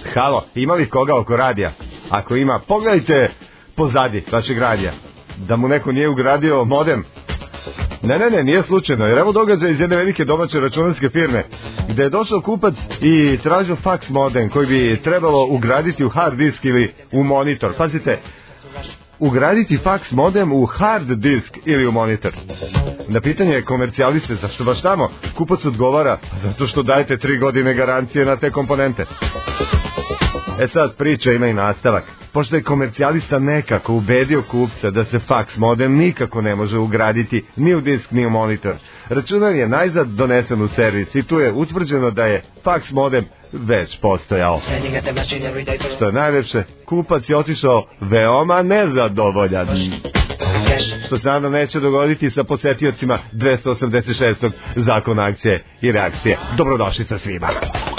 Halo, ima li koga oko radija? Ako ima, pogledajte pozadi vašeg radija. Da mu neko nije ugradio modem. Ne, nije slučajno, jer evo događaj iz jedne velike domaće računarske firme, gde je došao kupac i tražio fax modem koji bi trebalo ugraditi u hard disk ili u monitor. Pazite, ugraditi fax modem u hard disk ili u monitor. Na pitanje komercijaliste zašto baš tamo, kupac odgovara, zato što dajete 3 godine garancije na te komponente. Sad priča ima i nastavak. Pošto je komercijalista nekako ubedio kupca da se fax modem nikako ne može ugraditi ni u disk ni u monitor, računar je najzad donesen u servis i tu je utvrđeno da je fax modem već postojao. Što je najlepše, kupac je otišao veoma nezadovoljan. Što se nadam neće dogoditi sa posetiocima 286. zakona akcije i reakcije. Dobrodošlica svima.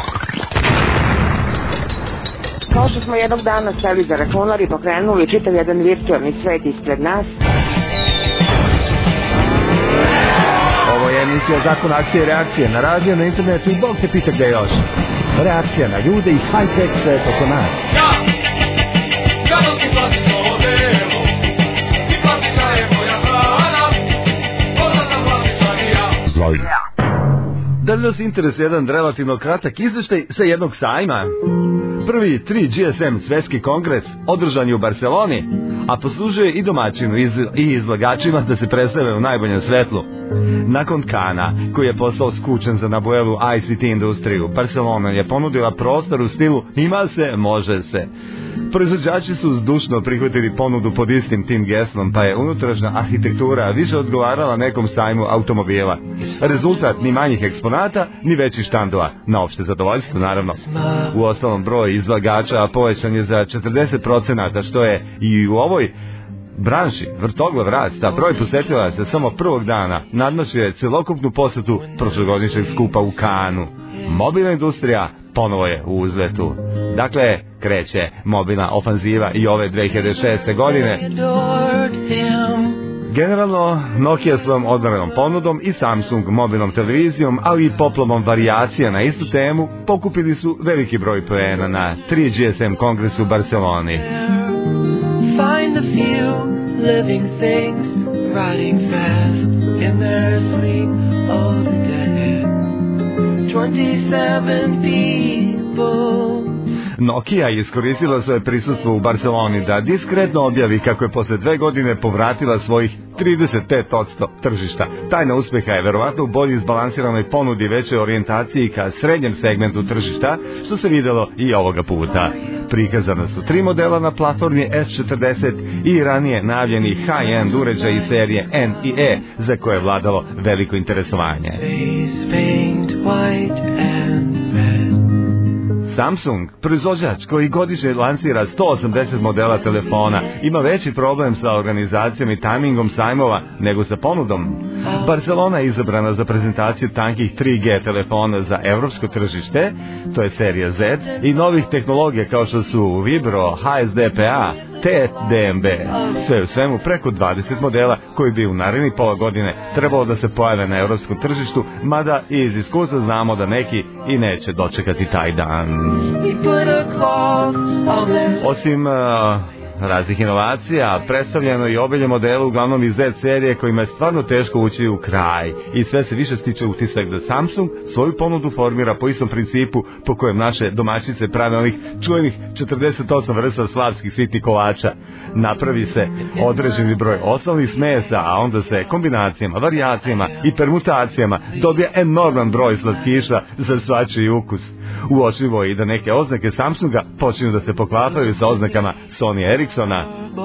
Kao što smo jednog dana seli za računar i pokrenuli čitav jedan virtualni svet ispred nas. Ovo je emisija zakona akcije i reakcije na radiju, na internetu i Bog te pita gde još. Reakcija na ljude iz high-tech svet oko nas. Zlovi. Da li nas interesuje jedan relativno kratak izveštaj sa jednog sajma? Prvi 3GSM svetski kongres održan je u Barceloni, a poslužuje i domaćinu i izlagačima da se predstave u najboljem svetlu. Nakon Kana, koji je postao skučen za nabujelu ICT industriju, Barcelona je ponudila prostor u stilu ima se, može se. Proizvođači su zdušno prihvatili ponudu pod istim tim geslom, pa je unutrašnja arhitektura više odgovarala nekom sajmu automobila. Rezultat ni manjih eksponata, ni većih štandova, na opšte zadovoljstvo naravno. U ostalom broj izlagača povećan je za 40%, što je i u ovoj branši vrtoglav rast, a broj posjetila se samo prvog dana nadmašio je celokupnu posetu prošlogodišnjeg skupa u Kanu. Mobilna industrija ponovo je u uzletu. Dakle, kreće mobilna ofanziva i ove 2006. godine. Generalno, Nokia svojom odmjerenom ponudom i Samsung mobilnom televizijom, ali i poplavom varijacija na istu temu, pokupili su veliki broj poena na 3GSM kongresu u Barceloni. Find the few living things riding fast in their sleep. Oh, the dead 27 people. Nokia je iskoristila svoje prisustvo u Barceloni da diskretno objavi kako je posle 2 godine povratila svojih 35% tržišta. Tajna uspeha je verovatno u bolje izbalansiranoj ponudi većoj orijentaciji ka srednjem segmentu tržišta, što se videlo i ovoga puta. Prikazana su 3 modela na platformi S40 i ranije najavljeni high-end uređaj iz serije N i E, za koje je vladalo veliko interesovanje. Samsung, proizvođač koji godišnje lansira 180 modela telefona, ima veći problem sa organizacijom i tajmingom sajmova nego sa ponudom. Barcelona je izabrana za prezentaciju tankih 3G telefona za evropsko tržište, to je serija Z, i novih tehnologija kao što su Vibro, HSDPA, te DMB. Sve u svemu preko 20 modela koji bi u narednih pola godine trebalo da se pojave na evropskom tržištu, mada i iz iskustva znamo da neki i neće dočekati taj dan. Osim raznih inovacija, predstavljeno i obilje modela uglavnom iz Z serije kojima je stvarno teško ući u kraj i sve se više stiče utisak da Samsung svoju ponudu formira po istom principu po kojem naše domaćice prave onih čuvenih 48 vrsta slavskih sitnih kolača. Napravi se određeni broj osnovnih smesa, a onda se kombinacijama, varijacijama i permutacijama dobije enorman broj slatkiša za svačiji ukus. Uočljivo je i da neke oznake Samsunga počinju da se poklapaju sa oznakama Sony Ericssona.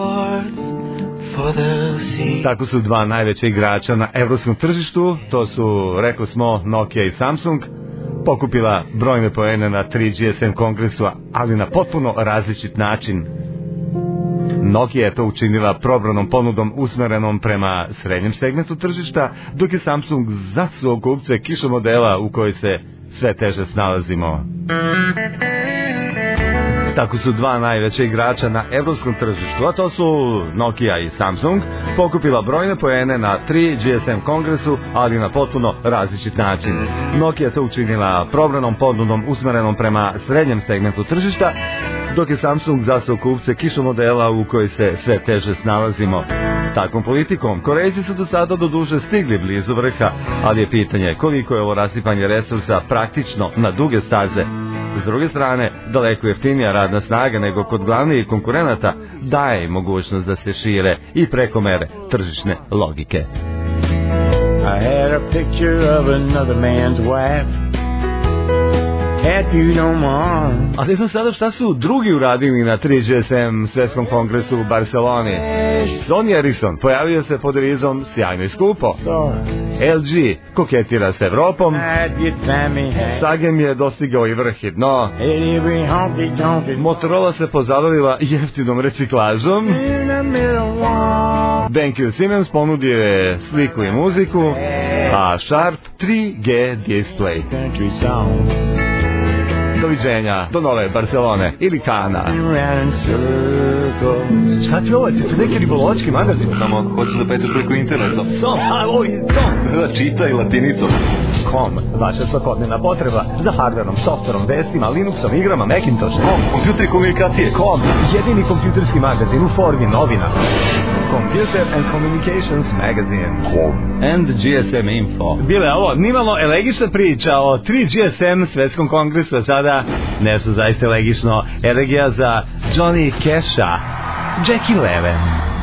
Tako su 2 najveća igrača na evropskom tržištu, to su, rekao smo, Nokia i Samsung, pokupila brojne poene na 3GSM kongresu, ali na potpuno različit način. Nokia je to učinila probranom ponudom usmerenom prema srednjem segmentu tržišta, dok je Samsung zasuo kupce kišom modela u kojoj se sve teže snalazimo. Tako su dva najveća igrača na evropskom tržištu, a to su Nokia i Samsung, pokupila brojne poene na 3 GSM kongresu, ali na potpuno različit način. Nokia to učinila probranom ponudom usmerenom prema srednjem segmentu tržišta, dok je Samsung zasao kupce kišu modela u kojoj se sve teže snalazimo. Takvom politikom Korejci su do sada doduše stigli blizu vrha, ali je pitanje koliko je ovo rasipanje resursa praktično na duge staze. S druge strane, daleko jeftinija radna snaga nego kod glavnih konkurenata daje im mogućnost da se šire i preko mere tržišne logike. I had a picture of another man's wife tattooed on my arm. Ali do sada šta su drugi uradili na 3 GSM svetskom kongresu u Barceloni? Sony Ericsson pojavio se pod devizom sjajno i skupo. LG koketira s Evropom. Sagem je dostigao i vrh i dno. Motorola se pozabavila jeftinom reciklažom. BenQ Siemens ponudio je sliku i muziku, a Sharp 3G display. Doviđenja, do nove Barcelone ili Kana. Šta ti ovo, ti neki ribolovački magazin? Samo ako hoćeš da pečeš preko interneta. Tom. Čitaj latinicom. Com, vaša svakodnevna potreba za hardverom, softverom, vestima, Linuxom, igrama, Macintosh. Com, kompjuter i komunikacije. Com, jedini kompjuterski magazin u formi novina. Computer and Communications Magazine. And GSM Info. Bile ovo nimalo elegična priča o 3 GSM svetskom kongresu, a sada nešto zaista elegično. Elegija za Johnny Casha, Jackie Leven.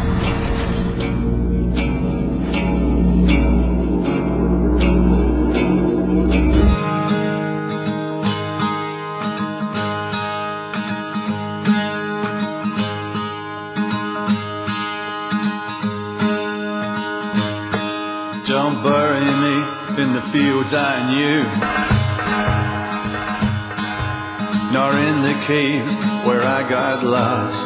Don't bury me in the fields I knew, nor in the caves where I got lost.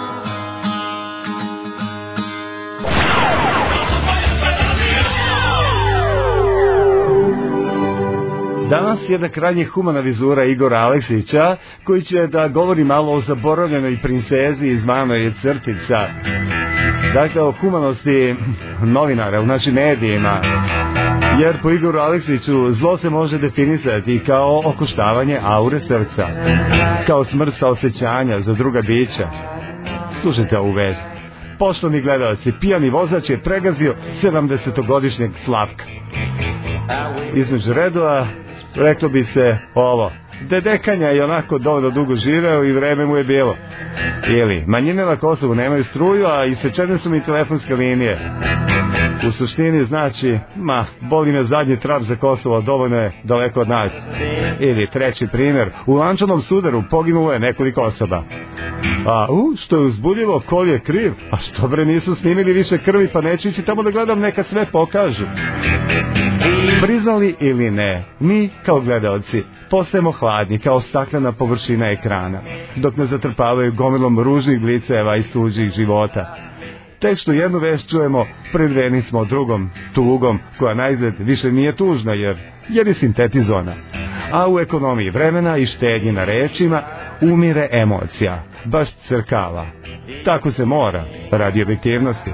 Danas jedna krajnje humana vizura Igora Aleksića, koji će da govori malo o zaboravljenoj princezi iz Manoje Crtica. Dakle, o humanosti novinara u našim medijima. Jer po Igoru Aleksiću zlo se može definisati kao okoštavanje aure srca, kao smrt saosećanja za druga bića. Slušajte ovu vest. Poštovni gledalci, pijani vozač je pregazio 70-godišnjeg Slavka. Između redova reklo bi se ovo: Dedekanja je onako dovoljno dugo živeo i vreme mu je bilo. Ili, manjine na Kosovu nemaju struju, a isečene su mi telefonske linije. U suštini znači, boli me zadnji trap za Kosovo, dovoljno je daleko od nas. Ili, treći primjer, u lančanom sudaru poginulo je nekoliko osoba. A što je uzbudljivo, Kol je kriv. A što bre, nisu snimili više krvi, pa neću ići tamo da gledam, neka sve pokažu. Priznali ili ne, mi kao gledalci postajemo hladni kao staklena površina ekrana, dok nas zatrpavaju gomilom ružnih bliceva iz tuđih života. Tek što jednu vest čujemo, predveni smo drugom, tugom, koja naizgled više nije tužna jer je sintetizona. A u ekonomiji vremena i štednji na rečima umire emocija, baš crkava. Tako se mora, radi objektivnosti.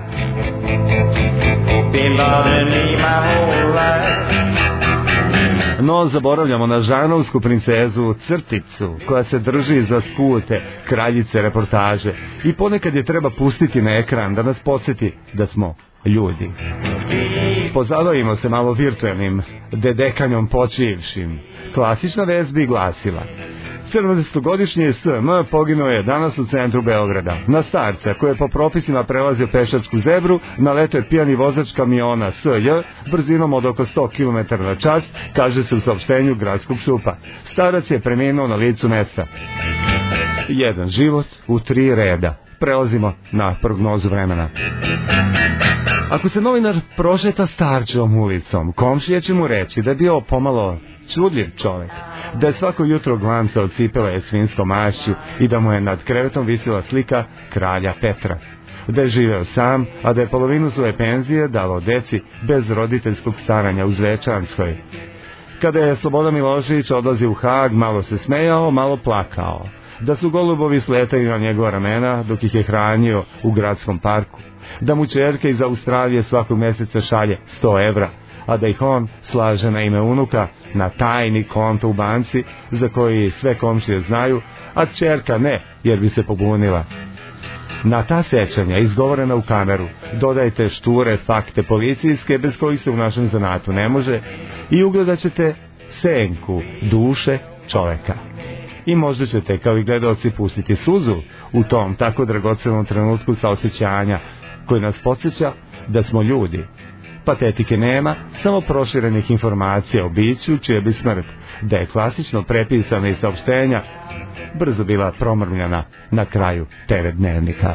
No, zaboravljamo na žanovsku princezu Crticu, koja se drži za skute kraljice reportaže i ponekad je treba pustiti na ekran da nas podsjeti da smo ljudi. Pozabavimo se malo virtualnim dedekanjom počivšim. Klasična vest bi glasila: 70-godišnji SM poginuo je danas u centru Beograda. Na starca koji je po propisima prelazio pešačku zebru, naletio je pijani vozač kamiona SJ brzinom od oko 100 km na čas, kaže se u saopštenju gradskog SUP-a. Starac je preminuo na licu mesta. Jedan život u 3 reda. Prelazimo na prognozu vremena. Ako se novinar prošeta starčevom ulicom, komšija će mu reći da je bio pomalo čudljiv čovjek, da je svako jutro glancao cipele svinskom mašću i da mu je nad krevetom visila slika kralja Petra, da je živeo sam, a da je polovinu svoje penzije davao deci bez roditeljskog staranja u Zvečanskoj. Kada je Slobodan Milošević odlazio u Hag, malo se smejao, malo plakao. da su golubovi sletali na njegova ramena dok ih je hranio u gradskom parku, da mu ćerka iz Australije svakog mjeseca šalje 100 evra, a da ih on slaže na ime unuka na tajni konto u banci za koji sve komšije znaju, a ćerka ne, jer bi se pobunila. Na ta sećanja, izgovorena u kameru, dodajte šture fakte policijske bez kojih se u našem zanatu ne može i ugledat ćete senku duše čoveka. I možda ćete, kao i gledalci, pustiti suzu u tom tako dragocenom trenutku saosećanja koji nas podsjeća da smo ljudi. Patetike nema, samo proširenih informacija o biću čija bi smrt, da je klasično prepisana iz saopštenja, brzo bila promrmljana na kraju TV dnevnika.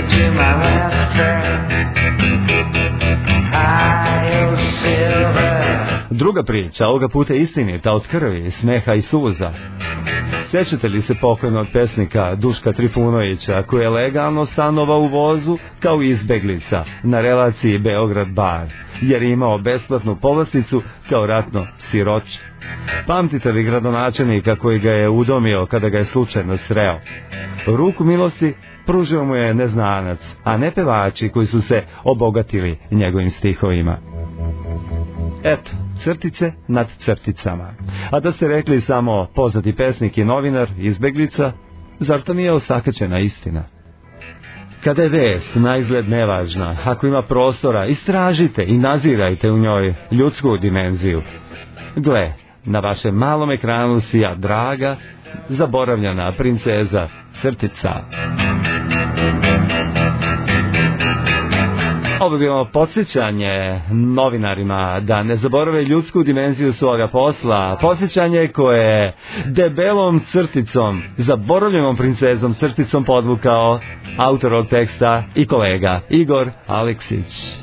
Druga priča, ovoga puta istinita, od krvi, smeha i suza. Sjećate li se pokojnog pesnika Duška Trifunovića, koji je legalno stanovao u vozu kao izbeglica na relaciji Beograd-Bar, jer je imao besplatnu povlasticu kao ratno siroče? Pamtite li gradonačelnika koji ga je udomio kada ga je slučajno sreo? Ruku milosti pružio mu je neznanac, a ne pevači koji su se obogatili njegovim stihovima. Eto, crtice nad crticama. A da ste rekli samo poznati pesnik i novinar, izbeglica, zar to nije osakaćena istina? Kada je vest na izgled nevažna, ako ima prostora, istražite i nazirajte u njoj ljudsku dimenziju. Gle, na vašem malom ekranu sija draga, zaboravljena princeza Crtica. Ovo bi bilo podsjećanje novinarima da ne zaborave ljudsku dimenziju svoga posla, podsjećanje koje debelom crticom, zaboravljenom princezom Crticom podvukao autor ovog teksta i kolega Igor Aleksić.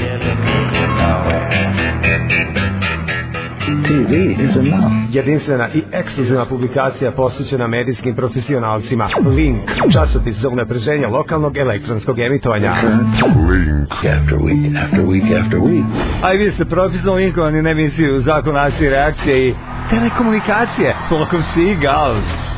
TV is enough. Jedinstvena i ekskluzivna publikacija posvećena medijskim profesionalcima. Link, časopis za unapređenje lokalnog elektronskog emitovanja. Link. After week, after week, after week. A i vi ste profesionalno linkovani na emisiju Zakon akcije, reakcije i telekomunikacije. Flock of Seagulls.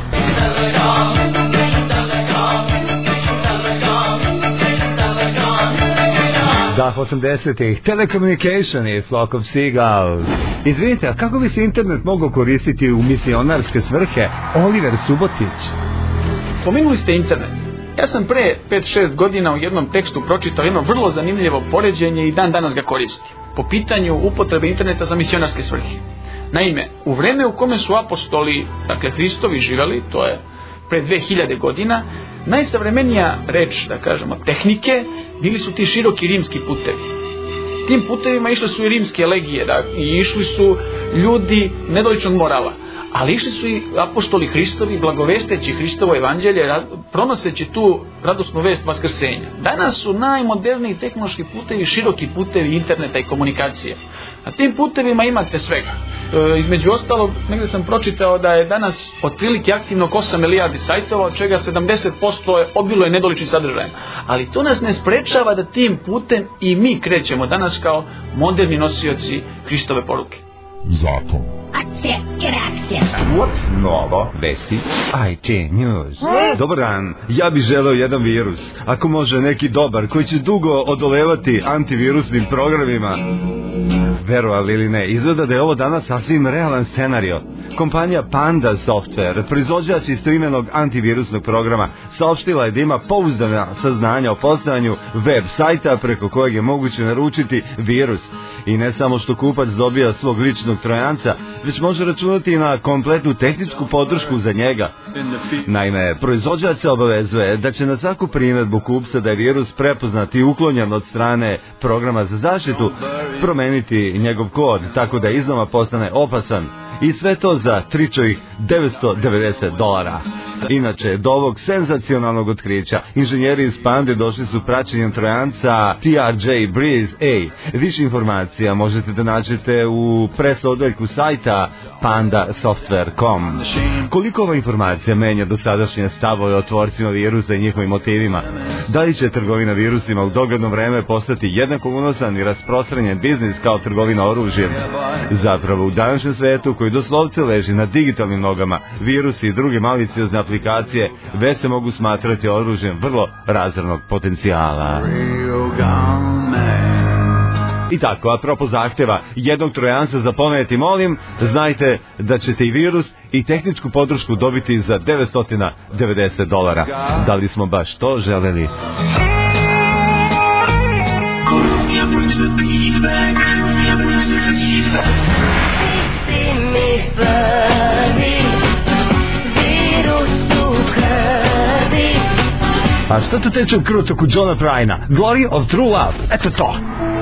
Da, 80-ih, Telecommunication i Flock of Seagulls. Izvinite, a kako bi se internet mogao koristiti u misionarske svrhe? Oliver Subotić. Pomenuli ste internet. Ja sam pre 5-6 godina u jednom tekstu pročitao jedno vrlo zanimljivo poređenje i dan danas ga koristim. Po pitanju upotrebe interneta za misionarske svrhe. Naime, u vreme u kome su apostoli, dakle Hristovi, živjeli, to je pre 2000 godina, najsavremenija reč, da kažemo, tehnike, bili su ti široki rimski putevi. Tim putevima išle su i rimske legije, i išli su ljudi nedoličnog morala, ali išli su i apostoli Hristovi, blagovesteći Hristovo evanđelje, pronoseći tu radosnu vest vaskrsenja. Danas su najmoderniji tehnološki putevi široki putevi interneta i komunikacije. Na tim putevima imate svega. Između ostalog, negdje sam pročitao da je danas otprilike aktivno 8 milijardi sajtova, od čega 70% obiluje nedoličnim sadržajem. Ali to nas ne sprečava da tim putem i mi krećemo danas kao moderni nosioci Hristove poruke. Zakon. Akcija i reakcija. What's novo? Vesti IT News. Dobar dan, ja bih želeo jedan virus. Ako može neki dobar koji će dugo odolevati antivirusnim programima. Verovali ili ne, izgleda da je ovo danas sasvim realan scenario. Kompanija Panda Software, proizvođač istoimenog antivirusnog programa, saopštila je da ima pouzdana saznanja o postojanju web sajta preko kojeg je moguće naručiti virus. I ne samo što kupac dobija svog ličnog trojanca, već može računati na kompletnu tehničku podršku za njega. Naime, proizvođač se obavezuje da će na svaku primjedbu kupca da je virus prepoznat i uklonjen od strane programa za zaštitu promeniti njegov kod tako da iznova postane opasan. I sve to za tričovih $990. Inače, do ovog senzacionalnog otkrića inženjeri iz Pande došli su praćenjem trojanca TRJ Breeze A. Više informacija možete da nađete u pres odeljku sajta pandasoftware.com. Koliko ova informacija menja dosadašnje stavove o tvorcima virusa i njihovim motivima? Da li će trgovina virusima u dogledno vreme postati jednako unosan i rasprostranjen biznis kao trgovina oružjem? Zapravo, u današnjem svetu koji doslovce leži na digitalnim nogama, virusi i druge maliciozne aplikacije već se mogu smatrati oružjem vrlo razornog potencijala. I tako, apropo zahtjeva jednog trojanca za poneti molim, znajte da ćete i virus i tehničku podršku dobiti za $990. Da li smo baš to želeli? A što to teče u krutoku Johna Prina? Glory of True Love. Eto to.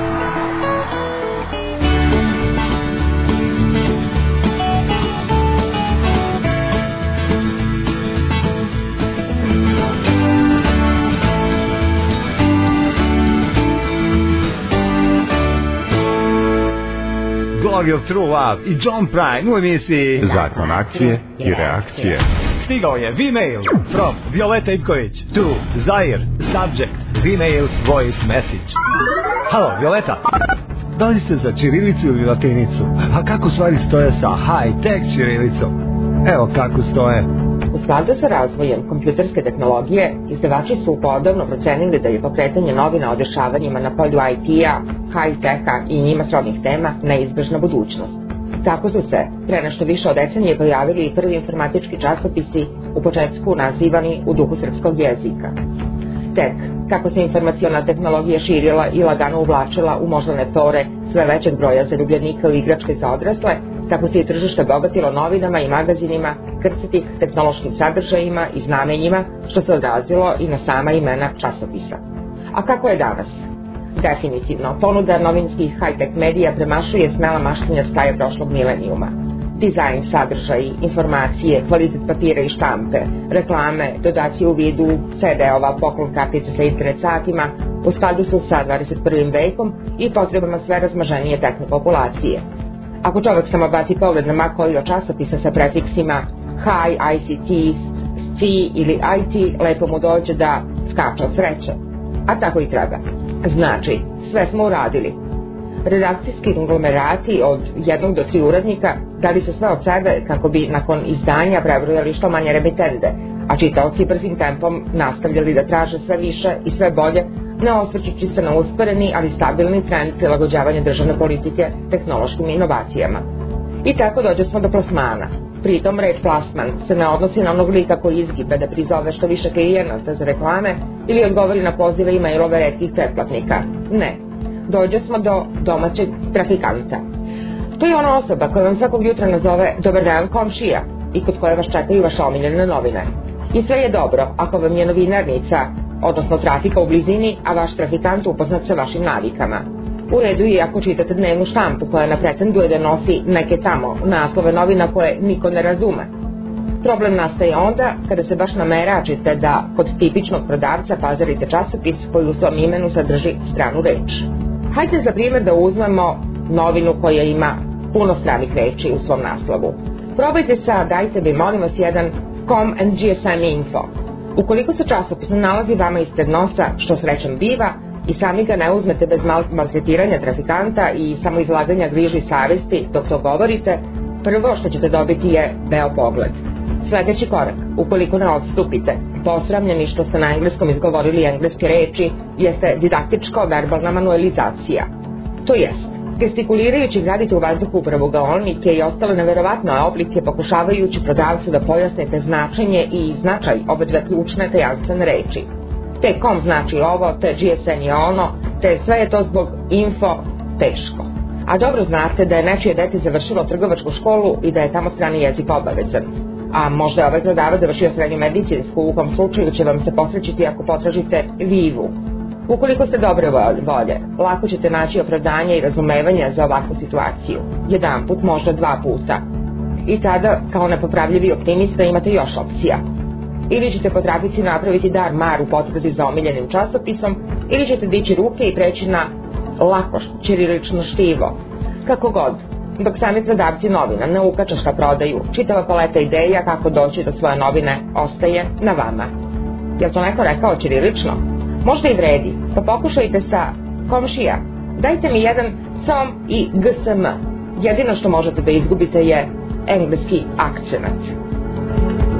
Glory of True Love i John Prine u emisiji Zakon akcije i reakcije. Stigao je V-mail from Violeta Ivković to Zair, subject, V-mail, voice message. Halo, Violeta. Da li ste za ćirilicu ili latinicu? A kako stvari stoje sa high-tech ćirilicom? Evo kako stoje. U skladu sa razvojem kompjuterske tehnologije, izdavači su podavno procenili da je pokretanje novina o dešavanjima na polju IT-a, high-techa i njima srodnih tema neizbežna budućnost. Tako su se, pre nešto više od decenije, pojavili i prvi informatički časopisi, u početku nazivani u duhu srpskog jezika. Tek, kako se informaciona tehnologija širila i lagano uvlačila u moždane tore sve većeg broja zaljubljenika u igračke za odrasle, tako se i tržište bogatilo novinama i magazinima, krcitih tehnološkim sadržajima i znamenjima, što se odrazilo i na sama imena časopisa. A kako je danas? Definitivno, ponuda novinskih high-tech medija premašuje smela maštinja s kraja prošlog milenijuma. Dizajn, sadržaj, informacije, kvalitet papira i štampe, reklame, dodaci u vidu CD-ova, poklon kartice sa internet satima, u skladu su sa 21. vekom i potrebama sve razmaženije tehne populacije. Ako čovjek samo baci pogled na ma koji od časopisa sa prefiksima High, ICT, SC ili IT, lepo mu dođe da skače od sreće. A tako i treba. Znači, sve smo uradili. Redakcijski konglomerati od 1 do 3 urednika dali su sve od sebe kako bi nakon izdanja prebrojali što manje remitende, a čitaoci brzim tempom nastavljali da traže sve više i sve bolje, ne osvrćući se na usporeni, ali stabilni trend prilagođavanja državne politike tehnološkim inovacijama. I tako dođe smo do plasmana. Pritom reč plasman se ne odnosi na onog lika koji izgibe da prizove što više klijenata za reklame ili odgovori na pozive i mailove retkih pretplatnika. Ne. Dođe smo do domaćeg trafikanta. To je ona osoba koja vam svakog jutra nazove dobar dan komšija i kod koje vas čekaju vaše omiljene novine. I sve je dobro ako vam je novinarnica, odnosno trafika u blizini, a vaš trafikant upoznat sa vašim navikama. U redu je ako čitate dnevnu štampu koja napretenduje da nosi neke tamo naslove novina koje niko ne razume. Problem nastaje onda kada se baš nameračite da kod tipičnog prodavca pazarite časopis koji u svom imenu sadrži stranu reč. Hajde za primjer da uzmemo novinu koja ima puno stranih reči u svom naslovu. Probajte sa, dajte mi molim vas jedan com and GSM info. Ukoliko se časopis nalazi vama ispred nosa, što srećom biva, i sami ga ne uzmete bez maltretiranja trafikanta i samo izlaganja griži savesti dok to govorite, prvo što ćete dobiti je beo pogled. Sljedeći korak, ukoliko ne odstupite, posramljeni što ste na engleskom izgovorili engleske reči, jeste didaktičko-verbalna manualizacija. To jest, gestikulirajući gradite u vazduhu pravogaolnike i ostale neverovatne oblike pokušavajući prodavcu da pojasnite značenje i značaj ove dve ključne tajanstvene reči. Te com znači ovo, te GSM je ono, te sve je to zbog info teško. A dobro znate da je nečije dete završilo trgovačku školu i da je tamo strani jezik obavezan. A možda je ovaj prodavac završio srednju medicinsku, u kom slučaju će vam se posrećiti ako potražite Vivu. Ukoliko ste dobre volje, lako ćete naći opravdanje i razumevanje za ovakvu situaciju. Jedan put, možda 2 puta. I tada, kao nepopravljivi optimista, imate još opcija. Ili ćete po trafici napraviti dar mar u potrazi za omiljenim časopisom, ili ćete dići ruke i preći na lako ćirilično štivo. Kako god, dok sami prodavci novina ne ukače šta prodaju, čitava paleta ideja kako doći do svoje novine ostaje na vama. Jel to neko rekao ćirilično? Možda i vredi, pa pokušajte sa komšija. Dajte mi jedan com i gsm. Jedino što možete da izgubite je engleski akcenat.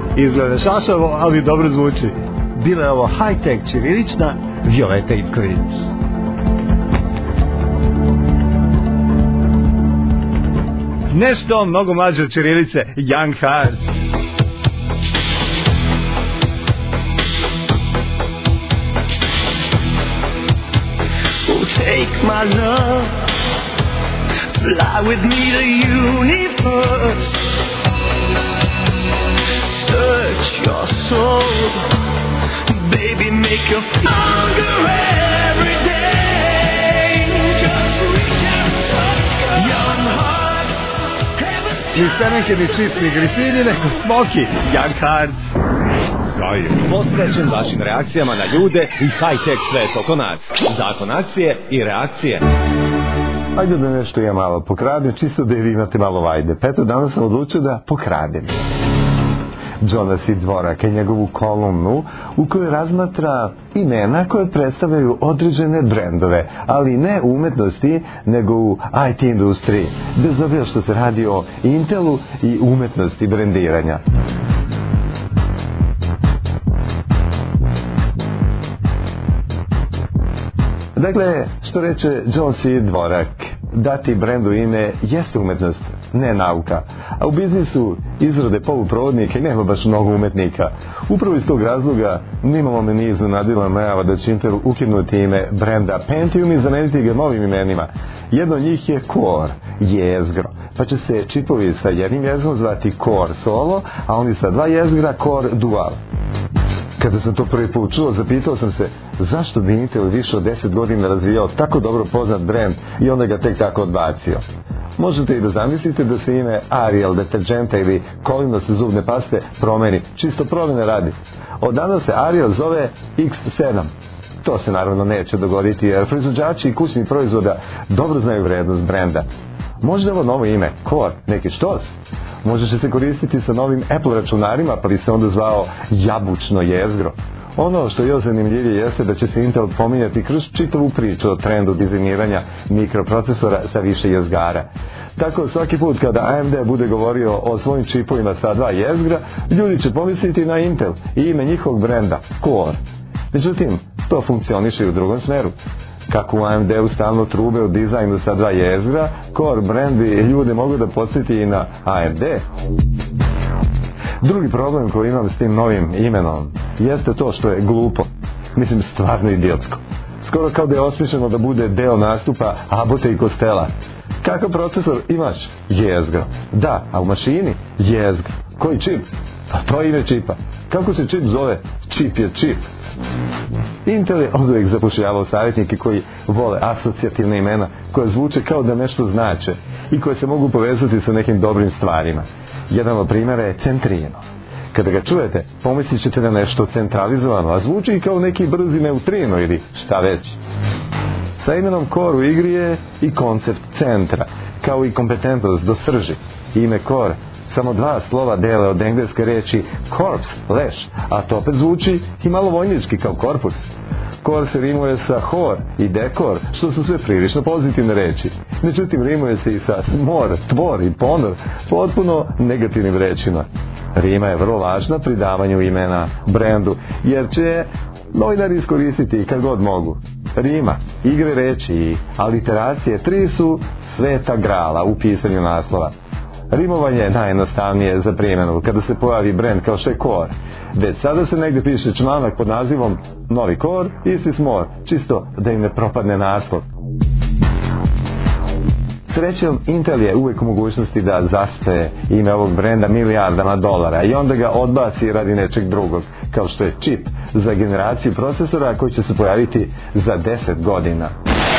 Izgleda šašavo, ali dobro zvuči. Bila je ovo high-tech ćirilična Violeta Ivković. Nešto mnogo mlađe od ćirilice, Young Hearts. Take my love, fly with me to universe. Search your soul, baby, make your hunger every day. Just reach out, touch young heart. Ni semenke, ni čip, ni grifini, neko smoki, Young Hearts. Zair. Posvećen vašim reakcijama na ljude i high-tech svet oko nas. Zakon akcije i reakcije. Ajde da nešto ja malo pokradem, čisto da vi imate malo vajde. Peto, danas sam odlučio da pokradem Jonas i Dvorak i njegovu kolumnu u kojoj razmatra imena koje predstavljaju određene brendove, ali ne u umetnosti, nego u IT industriji, bez obzira što se radi o Intelu i umetnosti brendiranja. Dakle, što reče Jonas i Dvorak, dati brendu ime jeste umetnost, ne nauka. A u biznisu izrade poluprovodnika nema baš mnogo umetnika. Upravo iz tog razloga nimamo me nije iznenadila najava da će Intel ukinuti ime brenda Pentium i zameniti ga novim imenima. Jedno od njih je Core, jezgro. Pa će se čipovi sa jednim jezgrom zvati Core Solo, a oni sa dva jezgra Core Dual. Kada sam to prvi put čuo, zapitao sam se zašto bi Intel više od 10 godina razvijao tako dobro poznat brend i onda ga tek tako odbacio. Možete i da zamislite da se ime Ariel deterđenta ili Kolinos zubne paste promeni, čisto promjene radi. Od danas se Ariel zove X7. To se naravno neće dogoditi jer proizvođači kućnih proizvoda dobro znaju vrednost brenda. Možda ovo novo ime, Core, neki štos? Možda će se koristiti sa novim Apple računarima pa bi se onda zvao jabučno jezgro. Ono što je još zanimljivije jeste da će se Intel pominjati kroz čitavu priču o trendu dizajniranja mikroprocesora sa više jezgara. Tako svaki put kada AMD bude govorio o svojim čipovima sa dva jezgra, ljudi će pomisliti na Intel i ime njihovog brenda, Core. Međutim, to funkcioniše i u drugom smeru. Kako u AMD-u stalno trube u dizajnu sa dva jezgra, Core brand bi ljude mogu da podsjeti i na AMD. Drugi problem koji imam s tim novim imenom jeste to što je glupo. Mislim, stvarno idiotsko. Skoro kao da je osmišljeno da bude deo nastupa Abote i Kostela. Kakav procesor imaš? Jezgro. Da, a u mašini? Jezgro. Koji čip? Pa to je ime čipa. Kako se čip zove? Čip je čip. Intel je oduvijek zapošljavao savjetnike koji vole asocijativne imena, koje zvuče kao da nešto znače i koje se mogu povezati sa nekim dobrim stvarima. Jedan od primjera je Centrino. Kada ga čujete, pomislit ćete na nešto centralizovano, a zvuči i kao neki brzi neutrino ili šta već. Sa imenom Core u igri je i koncept centra, kao i kompetentnost do srži. Ime Core samo dva slova dele od engleske reči corpse, leš, a to opet zvuči i malo vojnički kao korpus. Core se rimuje sa hor i dekor, što su sve prilično pozitivne reči. Međutim, rimuje se i sa smor, tvor i ponor, potpuno negativnim rečima. Rima je vrlo važna pri davanju imena brendu, jer će novinari iskoristiti kad god mogu. Rima, igre reči i aliteracije, tri su sveta grala u pisanju naslova. Rimovanje je najjednostavnije za primjenu kada se pojavi brend kao što je Core. Već sada se negdje piše članak pod nazivom Novi Core, isti smor, čisto da im ne propadne naslov. Srećom, Intel je uvijek u mogućnosti da zaspe ime ovog brenda milijardama dolara i onda ga odbaci radi nečeg drugog, kao što je čip za generaciju procesora koji će se pojaviti za 10 godina.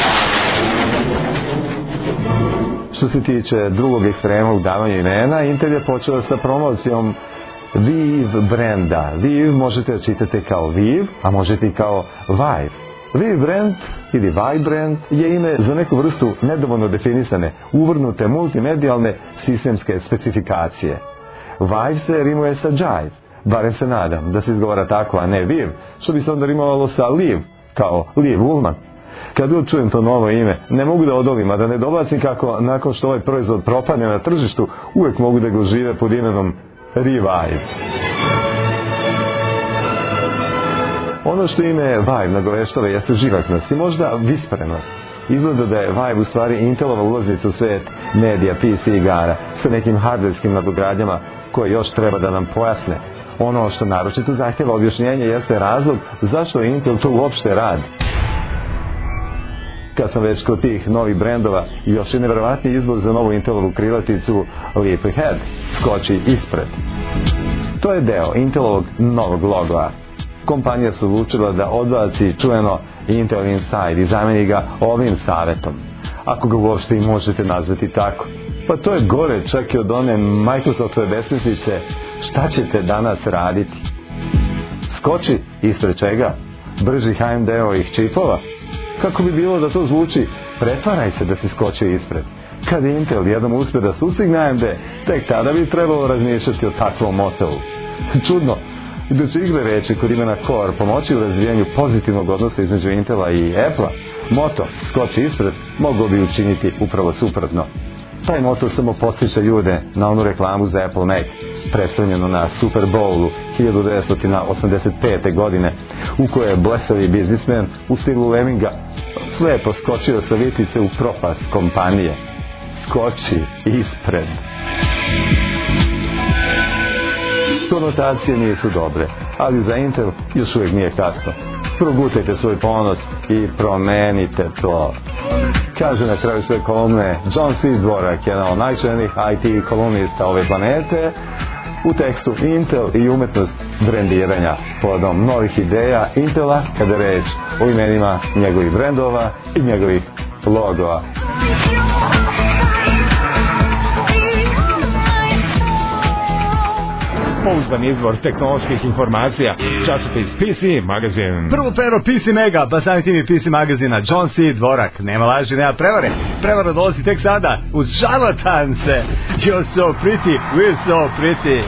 Što se tiče drugog ekstremnog davanja imena, Intel je počeo sa promocijom Vive brenda. Vive možete čitati kao Vive, a možete i kao Vive. Vive brand ili Vive brand je ime za neku vrstu nedovoljno definisane, uvrnute multimedijalne sistemske specifikacije. Vive se rimuje sa Jive, barem se nadam da se izgovara tako, a ne Vive, što bi se onda rimovalo sa Live, kao Liv Ullman. Kad god čujem to novo ime, ne mogu da odolim, a da ne dobacim kako nakon što ovaj proizvod propadne na tržištu, uvijek mogu da ga žive pod imenom Revive. Ono što ime Vive nagoveštava jeste živahnost i možda visprenost. Izgleda da je Vive u stvari Intelova ulaznica u svet medija, PC igara sa nekim hardverskim nadogradnjama koje još treba da nam pojasne. Ono što naročito zahtjeva objašnjenje jeste razlog zašto Intel to uopšte radi. Kad sam već kod tih novih brendova, još je nevjerovatni izbor za novu Intelovu krilaticu Leap Ahead, skoči ispred. To je deo Intelovog novog logoa. Kompanija se odlučila da odbaci čuveno Intel Inside i zameni ga ovim savjetom, ako ga uopšte i možete nazvati tako. Pa to je gore čak i od one Microsoftove besmislice šta ćete danas raditi. Skoči ispred čega? Bržih AMD-ovih čipova? Kako bi bilo da to zvuči? Pretvaraj se da si skočio ispred. Kad Intel jednom uspe da sustigne AMD, tek tada bi trebalo razmišljati o takvom motovu. Čudno, da će igre reči kod imena Core pomoći u razvijanju pozitivnog odnosa između Intela i Apple-a, moto skoči ispred mogao bi učiniti upravo suprotno. Taj moto samo podsjeća ljude na onu reklamu za Apple Mac, predstavljeno na Super Bowlu 1985. godine, u kojoj je blesavi biznismen u stilu Leminga slepo skočio sa litice u propast kompanije. Skoči ispred. Konotacije nisu dobre, ali za Intel još uvijek nije kasno. Progutajte svoj ponos i promenite to. Kaže na kraju svoje kolumne John C. Dvorak, jedan od najčelnijih IT kolumnista ove planete, u tekstu Intel i umetnost brendiranja povodom novih ideja Intela kada je reč o imenima njegovih brendova i njegovih logova. Pouzdan izvor tehnoloških informacija, časopis PC Magazin. Prvo pero PC Mega, pa samim tim i PC Magazina, John C. Dvorak. Nema laži, nema prevare. Prevara dolazi tek sada uz šarlatance. You're so pretty, we're so pretty.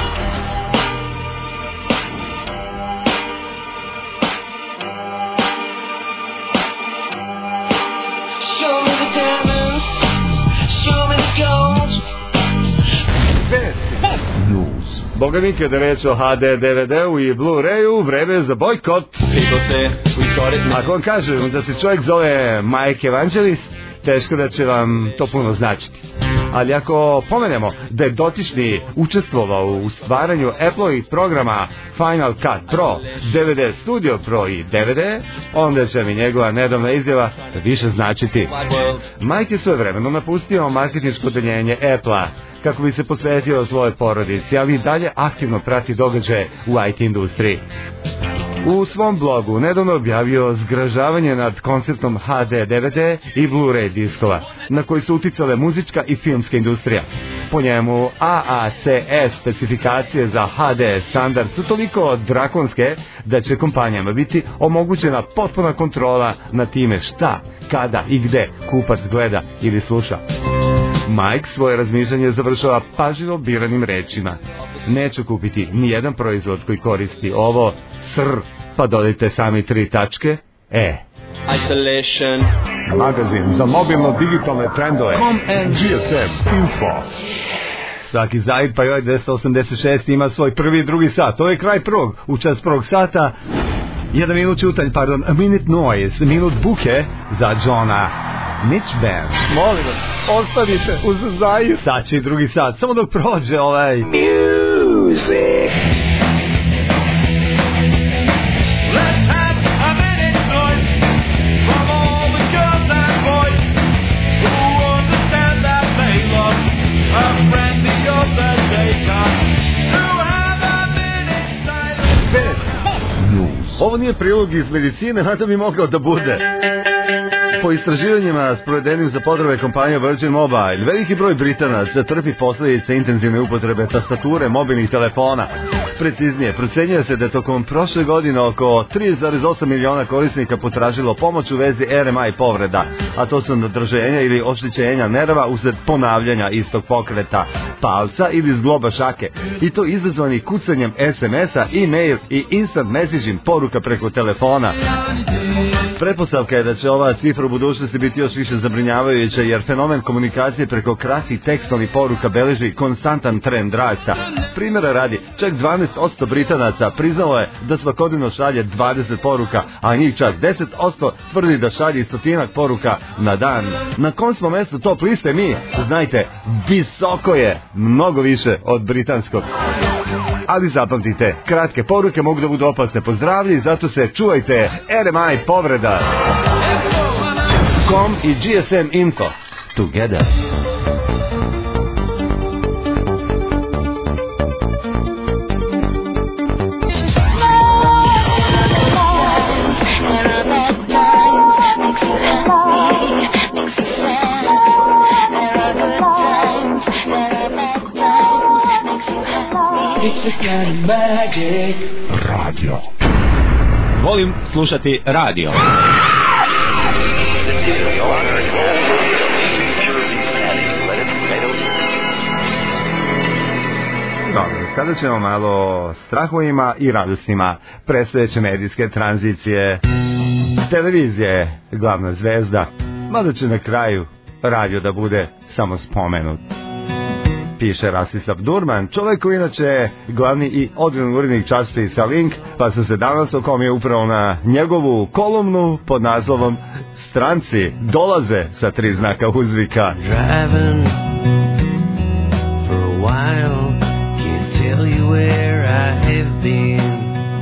Boga mi kada reč o HD, DVD-u i Blu-rayu, vreme za bojkot. Ako vam kažem da se čovjek zove Mike Evangelist, teško da će vam to puno značiti. Ali ako pomenemo da je dotični učestvovao u stvaranju Apple-ovih programa Final Cut Pro, DVD Studio Pro i DVD, onda će mi njegova nedavna izjava više značiti. Mike je svojevremeno napustio marketinško odeljenje Apple-a kako bi se posvetio svojoj porodici, ali i dalje aktivno prati događaje u IT industriji. U svom blogu nedavno objavio zgražavanje nad konceptom HD, DVD i Blu-ray diskova, na koji su uticale muzička i filmska industrija. Po njemu AACS specifikacije za HD standard su toliko drakonske da će kompanijama biti omogućena potpuna kontrola na time šta, kada i gde kupac gleda ili sluša. Mike svoje razmišljanje završava pažljivo biranim rečima. Neću kupiti nijedan proizvod koji koristi ovo sr, pa dodajte sami 3 tačke, Isolation. Magazin za mobilno-digitalne trendove. GSM Info. Svaki Zaid, pa i ovaj 286 ima svoj prvi i drugi sat. To je kraj prvog. U čas prvog sata, 1 minut čutanj, a minute noise, minut buke za Johna Mitch Band. Molim vas, ostanite uz Zaid. Sad će i drugi sat, samo dok prođe ovaj music. Ovo nije prilog iz medicine, nada bi mogao da bude. Po istraživanjima sprovedenim za potrebe kompanije Virgin Mobile, veliki broj Britanaca trpi posljedice intenzivne upotrebe tastature mobilnih telefona. Preciznije, procenjuje se da je tokom prošle godine oko 3,8 miliona korisnika potražilo pomoć u vezi RMI povreda, a to su nadraženja ili oštećenja nerva usred ponavljanja istog pokreta palca ili zgloba šake, i to izazvani kucanjem SMS-a, e-mail i instant messaging poruka preko telefona. Pretpostavka je da će ova cifra u budućnosti biti još više zabrinjavajuća, jer fenomen komunikacije preko kratkih tekstovnih poruka beleži konstantan trend rasta. Primjera radi, čak 13% Britanaca priznalo je da svakodnevno šalje 20 poruka, a njih čak 10% tvrdi da šalje 100 poruka na dan. Na kom smo mjestu top liste mi? Znajte, visoko je, mnogo više od britanskog. Ali zapamtite, kratke poruke mogu da budu opasne po zdravlje i zato se čuvajte. RMI povreda. Com i GSM Info. Together. Radio. Volim slušati radio. Dobro, sada ćemo malo o strahovima i radostima predstojeće medijske tranzicije. Televizija je glavna zvezda, mada će na kraju radio da bude samo spomenut. Piše Rastislav Durman, čovjek koji inače je glavni i odgovorni urednik časopisa Link, pa sam se danas okomio upravo na njegovu kolumnu pod naslovom Stranci dolaze sa 3 znaka uzvika. Driving for a while, can't tell you where I have been.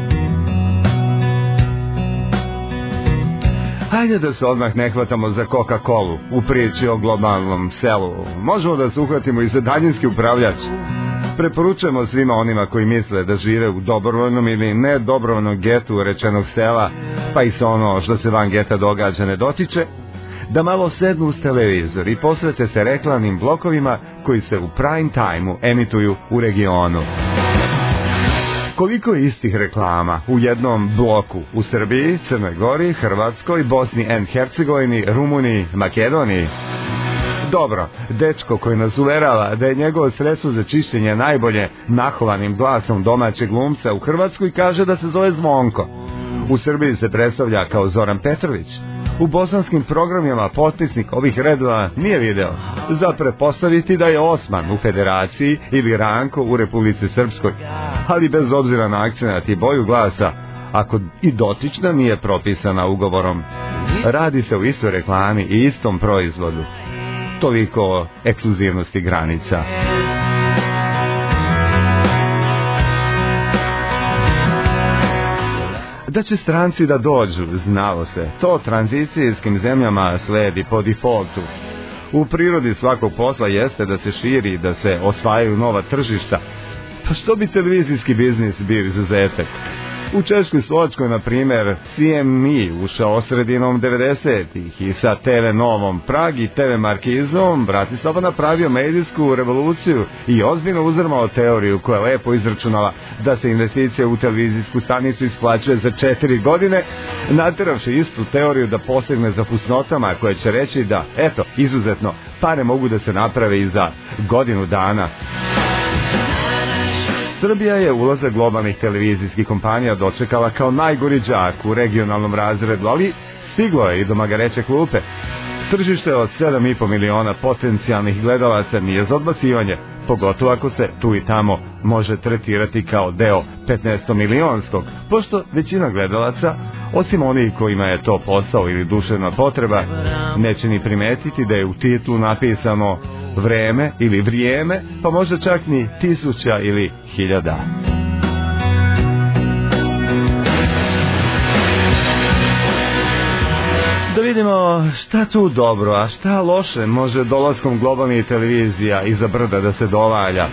Hajde da se odmah ne hvatamo za Coca-Colu u priči o globalnom selu. Možemo da se uhvatimo i za daljinski upravljač. Preporučujemo svima onima koji misle da žive u dobrovoljnom ili nedobrovoljnom getu rečenog sela, pa i se ono što se van geta događa ne dotiče, da malo sednu uz televizor i posvete se reklamnim blokovima koji se u prime time-u emituju u regionu. Koliko je istih reklama u jednom bloku u Srbiji, Crnoj Gori, Hrvatskoj, Bosni i Hercegovini, Rumuniji, Makedoniji? Dobro, dečko koji nas uverava da je njegovo sredstvo za čišćenje najbolje nahovanim glasom domaćeg glumca u Hrvatskoj kaže da se zove Zvonko. U Srbiji se predstavlja kao Zoran Petrović. U bosanskim programima potpisnik ovih redova nije video. Za pretpostaviti da je Osman u Federaciji ili Ranko u Republici Srpskoj. Ali bez obzira na akcenat i boju glasa, ako i dotična nije propisana ugovorom, radi se o istoj reklami i istom proizvodu. Toliko o ekskluzivnosti granica. Da će stranci da dođu, znalo se. To tranzicijskim zemljama sledi po defaultu. U prirodi svakog posla jeste da se širi, da se osvajaju nova tržišta. Pa što bi televizijski biznis bio izuzetak? U Češkoj Slovačkoj, na primjer, CMI ušao sredinom 90-ih i sa TV Novom Prag i TV Markizom Bratislava napravio medijsku revoluciju i ozbiljno uzdrmao teoriju koja je lepo izračunala da se investicija u televizijsku stanicu isplaćuje za 4 godine, nateravši istu teoriju da posegne za fusnotama koja će reći da, eto, izuzetno, pare mogu da se naprave i za godinu dana. Srbija je ulazak globalnih televizijskih kompanija dočekala kao najgori đak u regionalnom razredu, ali stiglo je i do magareće klupe. Tržište od 7,5 miliona potencijalnih gledalaca nije za odbacivanje, pogotovo ako se tu i tamo može tretirati kao deo 15-milionskog, pošto većina gledalaca, osim onih kojima je to posao ili duševna potreba, neće ni primetiti da je u titlu napisano vreme ili vrijeme, pa možda čak ni 1000 ili 1000. Da vidimo šta tu dobro, a šta loše može dolaskom globalnih televizija iza brda da se dovalja.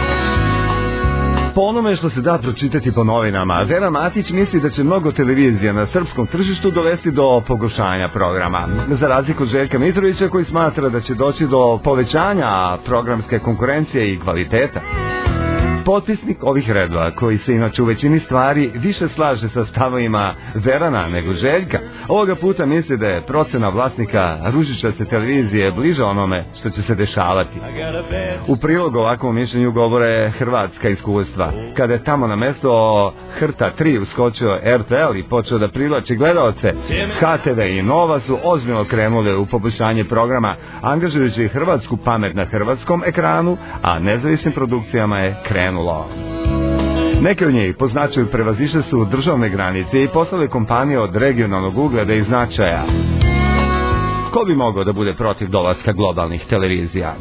Po onome što se da pročitati po novinama, Vera Matić misli da će mnogo televizija na srpskom tržištu dovesti do pogoršanja programa. Za razliku od Željka Mitrovića koji smatra da će doći do povećanja programske konkurencije i kvaliteta. Potpisnik ovih redova, koji se inače u većini stvari više slaže sa stavovima Verana nego Željka, ovoga puta misli da je procena vlasnika ružičaste televizije bliža onome što će se dešavati. U prilog ovakvom mišljenju govore hrvatska iskustva. Kada je tamo na mesto Hrta 3 uskočio RTL i počeo da privlači gledaoce, HTV i Nova su ozbiljno krenule u poboljšanje programa, angažujući hrvatsku pamet na hrvatskom ekranu, a nezavisnim produkcijama je krenulo. Neke od njih po značaju prevazišle su državne granice i postale kompanije od regionalnog ugleda i značaja. Ko bi mogao da bude protiv dolaska globalnih televizija?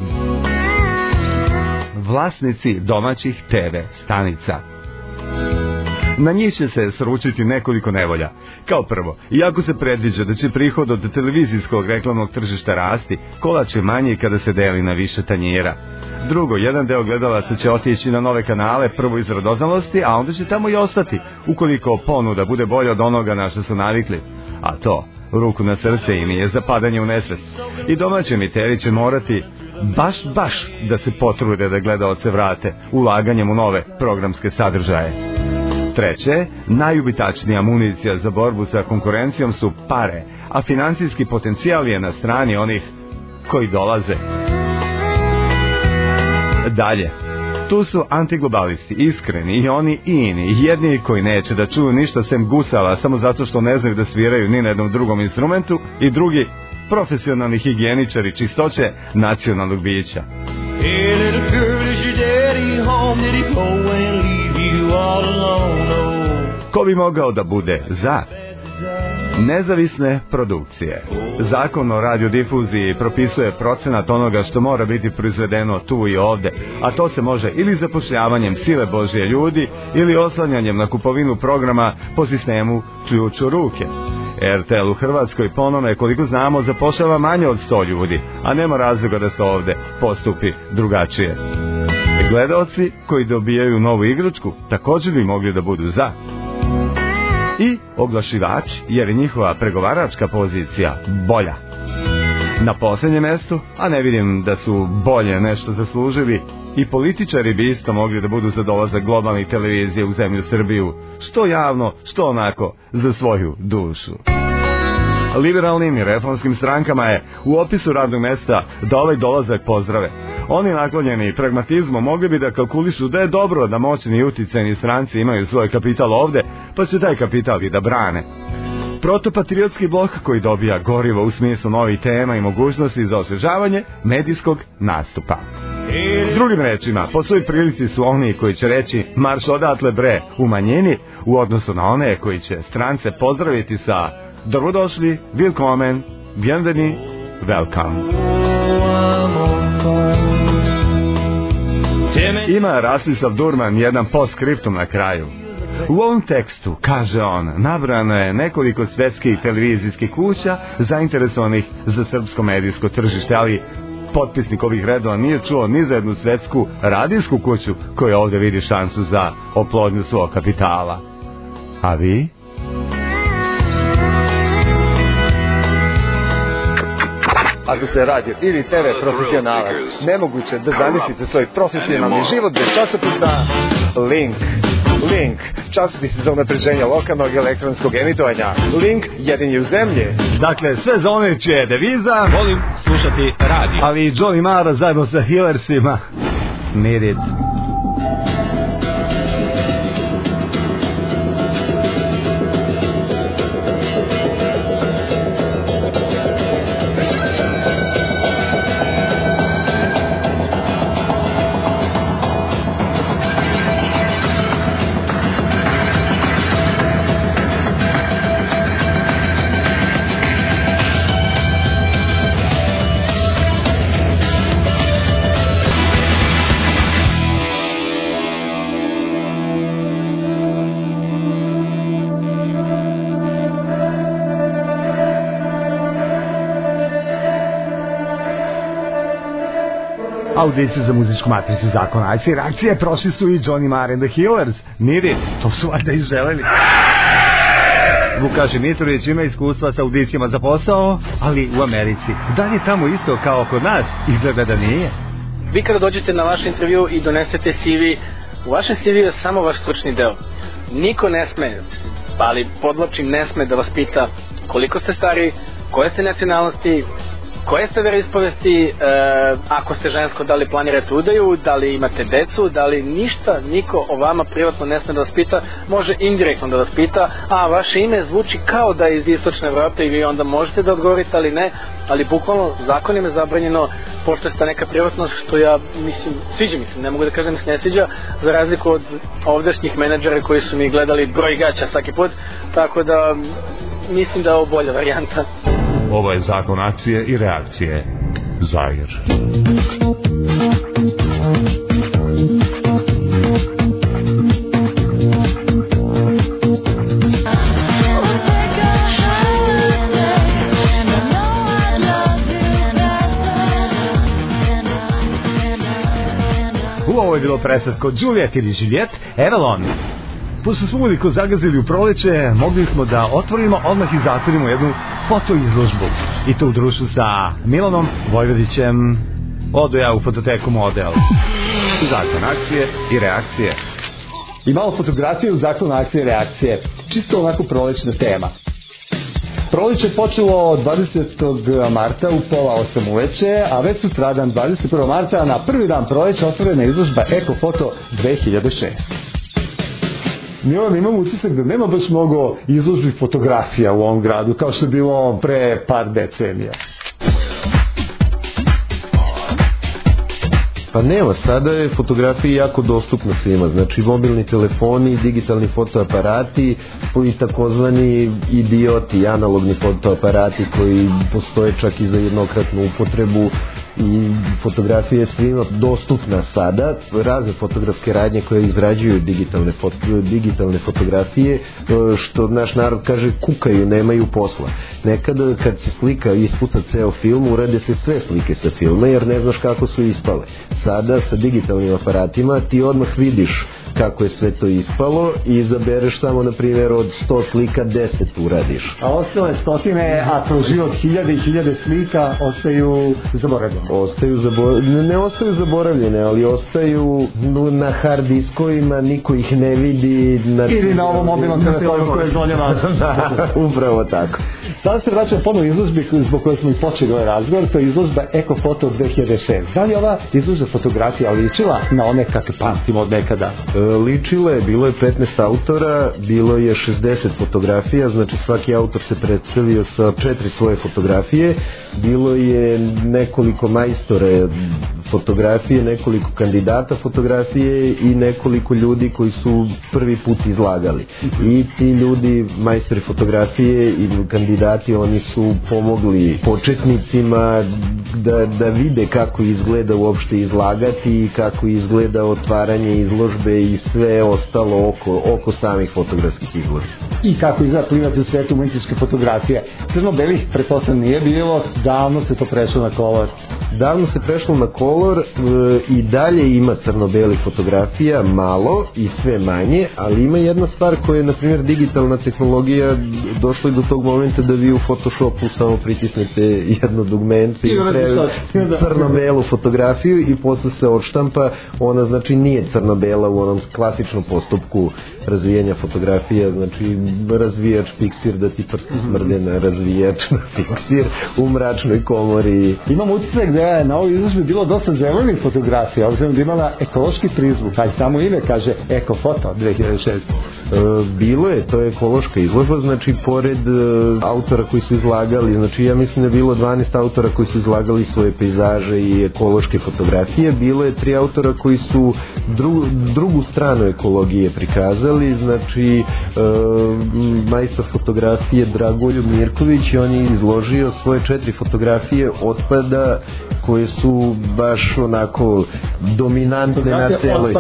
Vlasnici domaćih TV stanica. Na njih će se sručiti nekoliko nevolja. Kao prvo, iako se predviđa da će prihod od televizijskog reklamnog tržišta rasti, kolač je manji kada se deli na više tanjira. Drugo, jedan deo gledalaca će otići na nove kanale, prvo iz radoznalosti, a onda će tamo i ostati, ukoliko ponuda bude bolja od onoga na što su navikli. A to, ruku na srce, im je zapadanje u nesvest. I domaći emiteri će morati baš da se potrude da gledaoce vrate ulaganjem u nove programske sadržaje. Treće, najubitačnija municija za borbu sa konkurencijom su pare, a financijski potencijal je na strani onih koji dolaze. Dalje, tu su antiglobalisti, iskreni i oni i ini, jedni koji neće da čuju ništa sem gusala samo zato što ne znaju da sviraju ni na jednom drugom instrumentu, i drugi, profesionalni higijeničari čistoće nacionalnog bića. Hey, little girl, is your daddy home? Did he go and leave you all alone? Ko bi mogao da bude za nezavisne produkcije? Zakon o radiodifuziji propisuje procenat onoga što mora biti proizvedeno tu i ovde, a to se može ili zapošljavanjem sile Božje ljudi ili oslanjanjem na kupovinu programa po sistemu ključ u ruke. RTL u Hrvatskoj po onome koliko znamo zapošljava manje od 100 ljudi, a nema razloga da se ovde postupi drugačije. Gledaoci koji dobijaju novu igračku također bi mogli da budu za. I oglašivač, jer je njihova pregovaračka pozicija bolja. Na posljednjem mjestu, a ne vidim da su bolje nešto zaslužili, i političari bi isto mogli da budu za dolazak globalnih televizije u zemlju Srbiju, što javno, što onako za svoju dušu. Liberalnim i reformskim strankama je u opisu radnog mjesta da ovaj dolazak pozdrave. Oni naklonjeni pragmatizmom mogli bi da kalkulišu da je dobro da moćni i uticajni stranci imaju svoj kapital ovde, pa će taj kapital i da brane. Protopatriotski blok koji dobija gorivo u smislu novih tema i mogućnosti za osvežavanje medijskog nastupa. Drugim rečima, po svoj prilici su oni koji će reći marš odatle bre u manjini, u odnosu na one koji će strance pozdraviti sa dobrodošli, willkommen, bienvenue, welcome. Ima Rastislav Durman jedan postskriptum na kraju. U ovom tekstu, kaže on, nabrano je nekoliko svetskih televizijskih kuća zainteresovanih za srpsko medijsko tržište, ali potpisnik ovih redova nije čuo ni za jednu svetsku radijsku kuću koja ovdje vidi šansu za oplodnju svog kapitala. A vi? Ako se radi ili TV profesionalac, nemoguće da zamislite svoj profesionalni život bez časopisa Link, časopis za unapređenje lokalnog i elektronskog emitovanja. Link, jedini u zemlji. Dakle, sve za one čije je deviza volim slušati radio. Ali i Johnny Marr zajedno sa Hillersima. Need it. Audiciju za muzičku matricu zakona IC reakcije prošli su i Johnny Marr and the Hillers. Need it, to su valjda i želeli. Vukašin Mitrović ima iskustva sa audicijama za posao, ali u Americi. Da li je tamo isto kao kod nas? Izgleda da nije. Vi kada dođete na vaš intervju i donesete CV, u vašem CV je samo vaš stručni deo. Niko ne sme, ali podvlačim ne sme da vas pita koliko ste stari, koje ste nacionalnosti, koje ste veroispovesti, ako ste žensko, da li planirate udaju, da li imate decu, da li ništa, niko o vama privatno ne sme da vas pita, može indirektno da vas pita, a vaše ime zvuči kao da je iz istočne Evrope i vi onda možete da odgovorite, ali ne, ali bukvalno zakonima je zabranjeno, pošto ste neka privatnost, što ja mislim, sviđa mi se, ne mogu da kažem se ne sviđa, za razliku od ovdašnjih menadžera koji su mi gledali broj gaća svaki put, tako da mislim da je ovo bolja varijanta. Ovo je zakon akcije i reakcije. Zair. Ovo je bilo presadko Juliet ili Juliet Avalon. Pošto smo uliko zagazili u proleće, mogli smo da otvorimo odmah i zatvorimo jednu fotoizložbu. I to u društvu sa Milanom Vojvodićem. Odo ja u fototeku Model. Zakon akcije i reakcije. I malo fotografije u zakonu akcije i reakcije. Čisto onako prolećna tema. Proleće je počelo 20. marta u 7:30 uveče, a već sutradan 21. marta na prvi dan proleća otvorena izložba Ekofoto 2006. Milan, imam utisak da nema baš mnogo izložbi fotografija u ovom gradu, kao što je bilo pre par decenija. Pa nema, sada je fotografija jako dostupna svima, znači mobilni telefoni, digitalni fotoaparati, i takozvani idioti, analogni fotoaparati koji postoje čak i za jednokratnu upotrebu, i fotografija je svima dostupna sada, razne fotografske radnje koje izrađuju digitalne fotografije, što naš narod kaže kukaju, nemaju posla. Nekada kad se slika ispuca ceo film, urade se sve slike sa filma jer ne znaš kako su ispale. Sada sa digitalnim aparatima ti odmah vidiš kako je sve to ispalo i izabereš samo, na primjer, od 100 slika 10 uradiš. A ostale stotine, a kroz život hiljade i hiljade slika ostaju zaboravljene. Ne ostaju zaboravljene, ali ostaju na hard diskovima, niko ih ne vidi. Ili na ovom mobilnom telefonu koje je zvonjeno. Upravo tako. Sada se vraćamo ponovo izložbi zbog koje smo i počeli ovaj razgovor, to je izložba Ekofoto 2006. Da li ova izložba fotografija ličila na one kakve pamtimo od nekada? Ličilo je, bilo je 15 autora, bilo je 60 fotografija, znači svaki autor se predstavio sa 4 svoje fotografije, bilo je nekoliko majstora fotografije, nekoliko kandidata fotografije i nekoliko ljudi koji su prvi put izlagali. I ti ljudi, majstori fotografije i kandidati, oni su pomogli početnicima da vide kako izgleda uopšte izlagati i kako izgleda otvaranje izložbe i sve ostalo oko samih fotografskih izložbi. I kako izgleda plivati u svetu umetničke fotografije. Crno-belih pretpostavljeno nije bilo, davno se to prešlo na kolor. Davno se prešlo na kolor, i dalje ima crno-belih fotografija, malo i sve manje, ali ima jedna stvar koja je, na primjer, digitalna tehnologija, došla je do tog momenta da vi u Photoshopu samo pritisnete jedno dugmence i crno-belu fotografiju i posle se odštampa, ona znači nije crno-bela u onom klasičnom postupku razvijanja fotografija, znači razvijač, piksir, da ti prsti smrde na razvijač, na piksir u mračnoj komori. Imam utisak da je na ovoj izložbi bilo dosta zelenih fotografija, obzirom da imala ekološki prizvuk, aj samo ime kaže Ekofoto 2006. Bilo je, to je ekološka izložba, znači pored autora koji su izlagali, znači ja mislim da je bilo 12 autora koji su izlagali svoje pejzaže i ekološke fotografije, bilo je 3 autora koji su drugu stranu ekologije prikazali, znači majstor fotografije Dragoljub Mirković, on je izložio svoje 4 fotografije otpada koje su baš onako dominantne na celoj.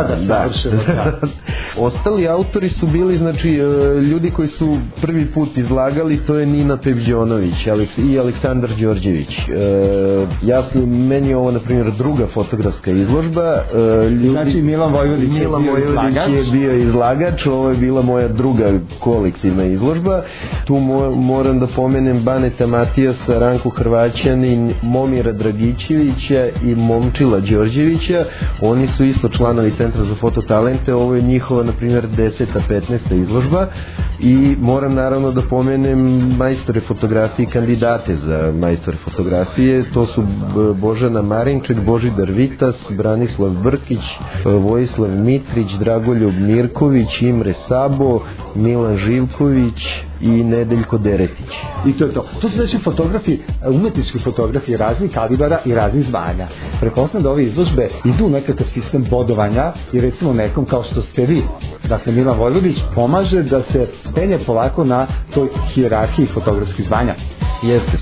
Ostali autori su bili, znači ljudi koji su prvi put izlagali, to je Nina Pevđonović i Aleksandar Đorđević. Meni je ovo, na primjer, druga fotografska izložba. Znači Milan Vojvodić je bio izlagač, ovo je bila moja druga kolektivna izložba. Tu moram da pomenem Baneta Matijasa, Ranku Hrvaćanin, Momira Dragića Mićevića i Momčila Đorđevića. Oni su isto članovi Centra za fototalente. Ovo je njihova, na primjer, 10. 15. izložba i moram naravno da pomenem majstore fotografije i kandidate za majstore fotografije. To su Božana Marinček, Božidar Vitas, Branislav Brkić, Vojislav Mitrić, Dragoljub Mirković, Imre Sabo, Milan Živković i Nedeljko Deretić. I to je to. To su znači fotografi, umetnički fotografi raznih kalibara i raznih zvanja. Pretpostavljam da ove izložbe idu u nekakav sistem bodovanja i recimo nekom kao što ste vi, dakle Milan Vojvodić, pomaže da se penje polako na toj hijerarhiji fotografskih zvanja. Jeste,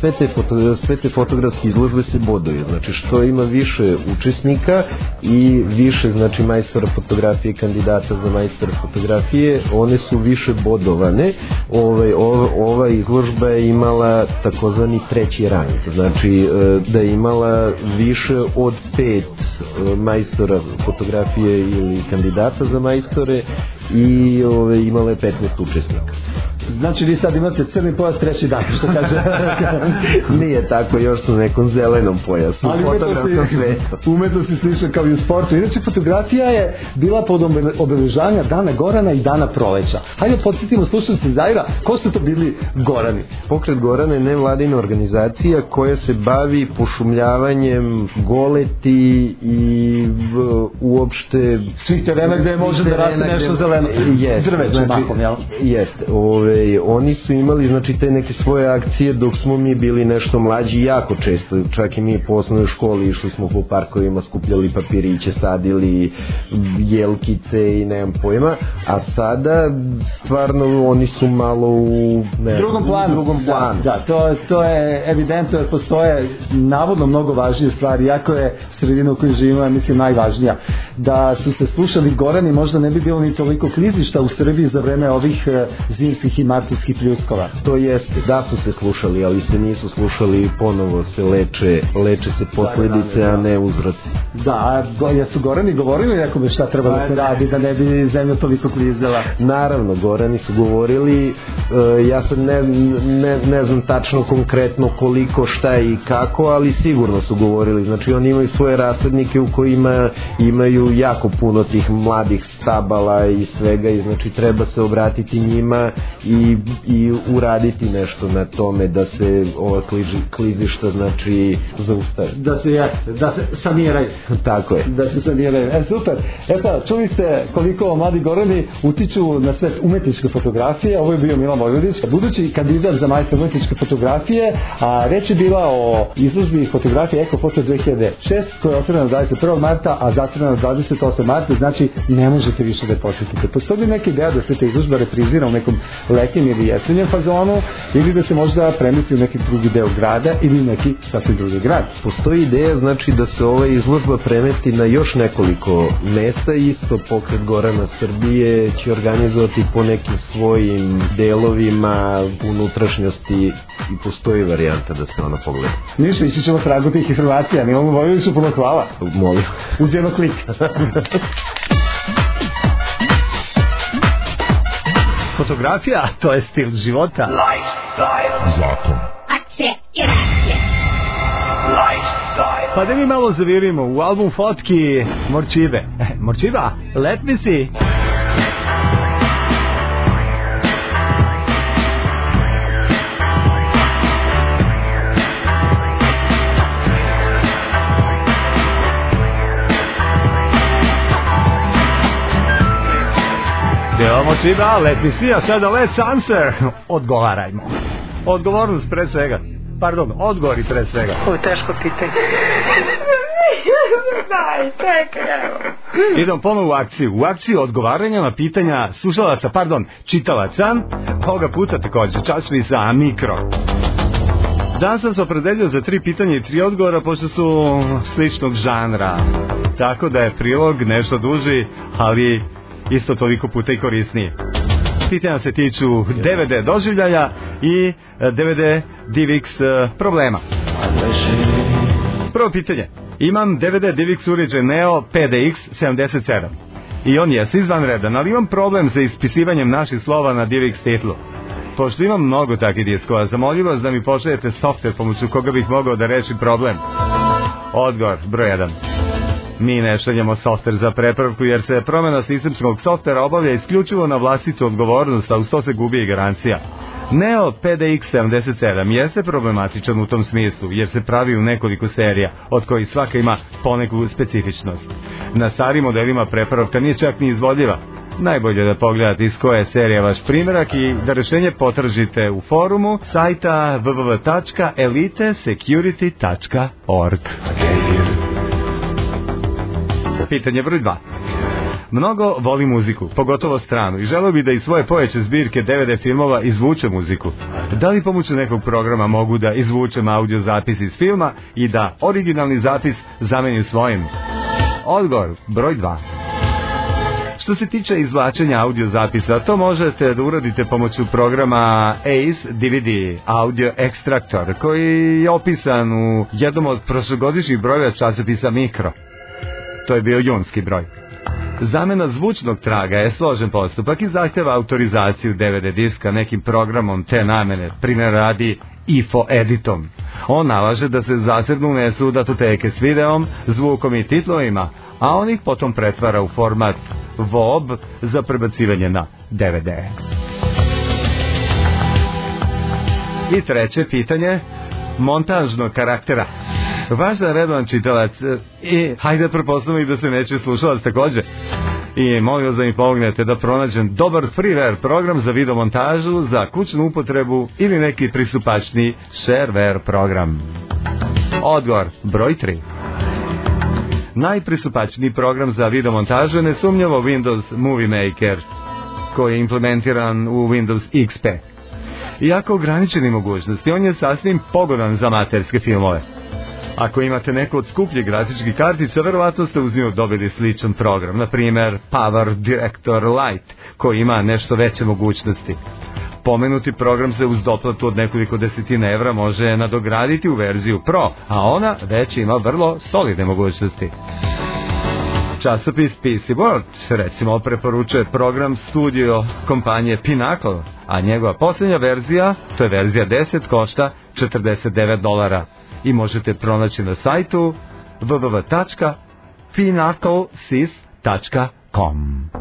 sve te fotografske izložbe se boduju, znači što ima više učesnika i više, znači, majstora fotografije, kandidata za majstora fotografije, one su više bodovane. Ova izložba je imala takozvani treći rang, znači da je imala više od 5 majstora fotografije ili kandidata za majstore i imala je 15 učesnika. Znači vi sad imate crni pojas treći dan, što kaže? Nije tako, još su u nekom zelenom pojasu u fotografskom svetu. Umetnost se sliša kao i u sportu. Inače, fotografija je bila pod obeležavanja Dana Gorana i Dana Proleća. Hajde podsjetimo slušalce Zaira, ko su to bili Gorani? Pokret Gorana je nevladina organizacija koja se bavi pošumljavanjem goleti i uopšte svih terena gde može da raste nešto zeleno. Drveće mahom, jel? Jeste. Oni su imali, znači, te neke svoje akcije dok smo mi bili nešto mlađi, jako često, čak i mi po osnovnoj školi išli smo po parkovima, skupljali papiriće, sadili jelkice i nemam pojma, a sada stvarno oni su malo u drugom planu. Da, to je evidentno, jer postoje navodno mnogo važnije stvari, jako je sredina u kojoj živimo, ja mislim, najvažnija. Da su se slušali Gorani, možda ne bi bilo ni toliko klizišta u Srbiji za vreme ovih zimskih i martovskih pljuskova. To jeste, da su se slušali, ali se nisu slušali, ponovo se leče se posljedice, a ne uzroci. Da, jesu Gorani govorili nekome šta treba da se radi, da ne bi zemlja toliko klizdala? Naravno, Gorani su govorili, ja sad ne znam tačno konkretno koliko, šta i kako, ali sigurno su govorili. Znači oni imaju svoje rasadnike u kojima imaju jako puno tih mladih stabala i svega, i znači treba se obratiti njima i uraditi nešto na tome da se ova klizišta, znači, zaustave. Da se saniraju. Tako je. Da se saniraju. Super. Eto, čuli ste koliko mladi Gorani utiču na svet umetničke fotografije. Ovo je bio Milan Vojvodić, budući kandidat za majstor umetničke fotografije, a reč je bila o izložbi fotografije Ekofoto 2006, koja je otvorena 21. marta, a zatvorena 28. marta, znači ne možete više da je posjetite. Postoji neka ideja da se ta izložba reprizira u nekom letnjem ili jesenjem fazonu, ili da se možda premisli u neki drugi deo grada ili neki sasvim drugi grad? Postoji ideja, znači, da se ova izložba premesti na još nekoliko mesta. Isto Pokret Gorana Srbije će organizovati po nekim svojim delovima unutrašnjosti i postoji varijanta da se ona pogleda. Ništa, ići ćemo tragu tih informacija. Milanu Vojvodiću puno hvala. Molim. Uz jedno klik. Fotografija, to je stil života. Lifestyle. Zakon. Akcija i reakcija. Lifestyle. Pa da mi malo zavirimo u album fotki Morčibe. Morčiba, let me see. Morčiba, let me see, a sada let's answer. Odgovarajmo. Odgovornost pre svega. Pardon, odgovori pre svega. Ovo je teško pitanje. Daj, čekaj. Idemo ponovo u akciju. U akciju odgovaranja na pitanja slušalaca, čitalaca. Ovoga puta također časopisa Mikro. Danas sam se opredelio za 3 pitanja i 3 odgovora, pošto su sličnog žanra. Tako da je prilog nešto duži, ali isto toliko puta i korisniji. Pitanja se tiču DVD doživljaja i DVD DivX problema. Prvo pitanje. Imam DVD DivX uređaj Neo PDX 77 i on jest izvanredan, ali imam problem sa ispisivanjem naših slova na DivX titlu. Pošto imam mnogo takvih diskova, zamoljiv vas da mi pošaljete software pomoću koga bih mogao da rešim problem. Odgovor, broj 1. Mi ne šaljemo softver za prepravku jer se promjena sistemskog softvera obavlja isključivo na vlastitu odgovornost, a uz to se gubi i garancija. Neo PDX 77 jeste problematičan u tom smislu jer se pravi u nekoliko serija, od kojih svaka ima poneku specifičnost. Na starim modelima prepravka nije čak ni izvodljiva. Najbolje da pogledate iz koje je serija vaš primjerak i da rešenje potražite u forumu sajta www.elitesecurity.org. Pitanje broj 2. Mnogo voli muziku, pogotovo stranu, i želeo bi da iz svoje pojeće zbirke DVD filmova izvuče muziku. Da li pomoću nekog programa mogu da izvučem audio zapis iz filma i da originalni zapis zamenim svojim? Odgovor, broj 2. Što se tiče izvlačenja audio zapisa, to možete da uradite pomoću programa Ace DVD Audio Extractor, koji je opisan u jednom od prošlogodišnjih brojeva časopisa Mikro. To je bio junski broj. Zamena zvučnog traga je složen postupak i zahtjeva autorizaciju DVD diska nekim programom te namene, primjer radi IFO editom. On nalaže da se zasebno unesu datoteke s videom, zvukom i titlovima, a on ih potom pretvara u format VOB za prebacivanje na DVD. I treće pitanje, montažnog karaktera. Važan redovan čitalac i hajde pretpostavimo i da se neće slušalac također. I molim vas da mi pomognete da pronađem dobar freeware program za videomontažu, za kućnu upotrebu ili neki pristupačni shareware program. Odgovor, broj 3. Najpristupačniji program za videomontažu je nesumnjivo Windows Movie Maker, koji je implementiran u Windows XP. Iako ograničeni mogućnosti, on je sasvim pogodan za amaterske filmove. Ako imate neku od skupljih grafičkih kartica, verovatno ste uz nju dobili sličan program, na primjer Power Director Lite, koji ima nešto veće mogućnosti. Pomenuti program se uz doplatu od nekoliko desetina evra može nadograditi u verziju Pro, a ona već ima vrlo solidne mogućnosti. Časopis PC World recimo preporučuje program Studio kompanije Pinnacle, a njegova posljednja verzija, to je verzija 10, košta $49 i možete pronaći na sajtu www.pinnaclesys.com.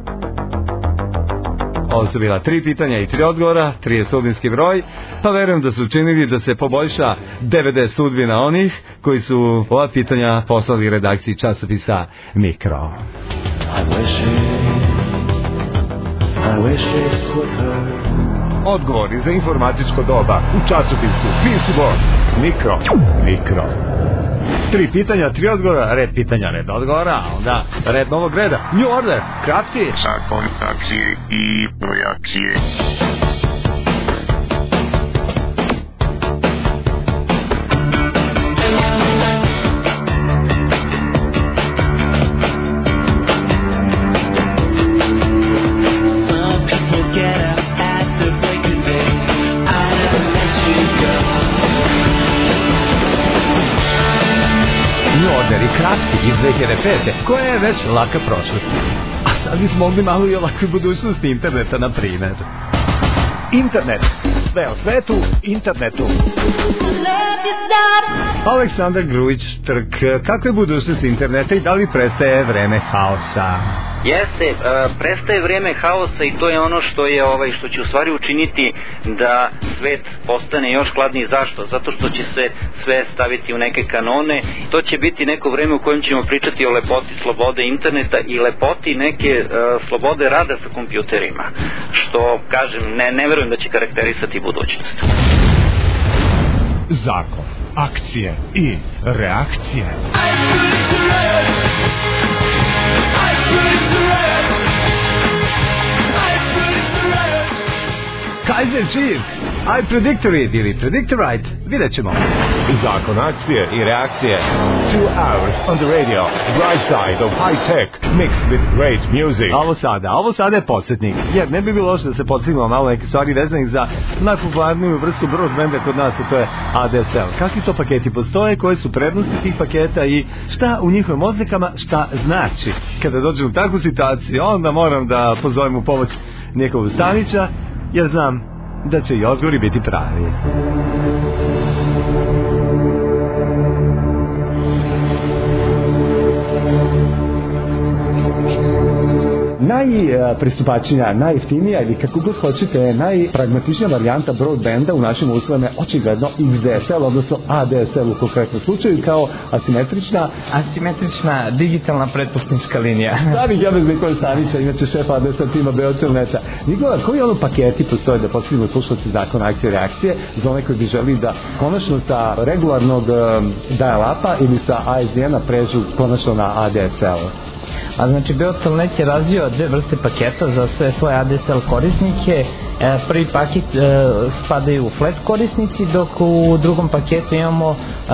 Ovo su bila 3 pitanja i 3 odgovora, 3 je sudbinski broj, pa verujem da su učinili da se poboljša DVD sudbina onih koji su ova pitanja poslali redakciji časopisa Mikro. Odgovori za informatičko doba u časopisu PC World. Mikro. 3 pitanja, 3 odgovora, red pitanja, red odgovora, a onda red novog reda. New Order, Krafti. Zakon akcije i projekcije. Krafti iz 2005. koja je već laka prošlost. A sad bismo mogli malo i o lakoj budućnosti interneta, na primjer. Internet. Sve o svetu, internetu. Aleksandar Grujić-Trk, kako je budućnost interneta i da li prestaje vreme haosa? Jeste, prestaje vrijeme haosa i to je ono što će u stvari učiniti da svet postane još hladniji. Zašto? Zato što će se sve staviti u neke kanone. To će biti neko vrijeme u kojem ćemo pričati o lepoti slobode interneta i lepoti neke slobode rada sa kompjuterima. Što, kažem, ne verujem da će karakterisati budućnost. Zakon, akcije i reakcije. Kaiser Chiefs, I predictory ili predictorite, vidjet ćemo. Zakon, akcije i reakcije. 2 hours on the radio, bright side of high tech, mixed with great music. Ovo sada je podsjetnik, jer ne bi bilo loše da se podsjetimo malo neke stvari vezanih za najpopularniju vrstu broadbanda kod nas, a to je ADSL. Kakvi to paketi postoje, koje su prednosti tih paketa i šta u njihovim oznakama šta znači. Kada dođem u takvu situaciju, onda moram da pozovem u pomoć Nikolu Stanića, jer znam da će i odgovori biti pravi. najpristupačnija, najjeftinija ili kako god hoćete, najpragmatičnija varijanta broadbanda u našim uslovima je očigledno XDSL, odnosno ADSL u konkretnom slučaju, kao asimetrična digitalna pretplatnička linija. Da bih ja bez Nikola Stanića, inače šef ADSL tima Beotelneta. Nikola, koji ono paketi postoje da postavimo slušalci zakona akcije i reakcije za one koji bi želi da konačno sa regularnog dial-upa ili sa ASDN-a pređu konačno na ADSL? A znači Beotelnet je razvio dve vrste paketa za sve svoje ADSL korisnike. Prvi paket spadaju flat korisnici, dok u drugom paketu imamo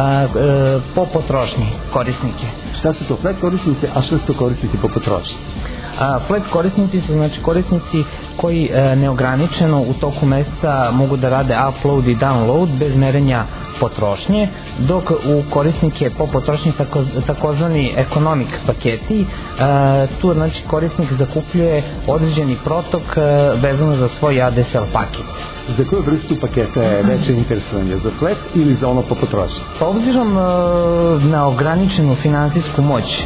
po potrošnji korisnike. Šta su to flat korisnici, a šta su to korisnici po potrošnji? Flat korisnici su znači korisnici koji neograničeno u toku meseca mogu da rade upload i download bez merenja potrošnje, dok u korisnike po potrošnji takozvani economic paketi, tu znači korisnik zakupljuje određeni protok vezano za svoj ADSL paket. Za koju vrstu paketa je veće interesovanje, za flat ili za ono po potrošnji? Pa obzirom na ograničenu finansijsku moć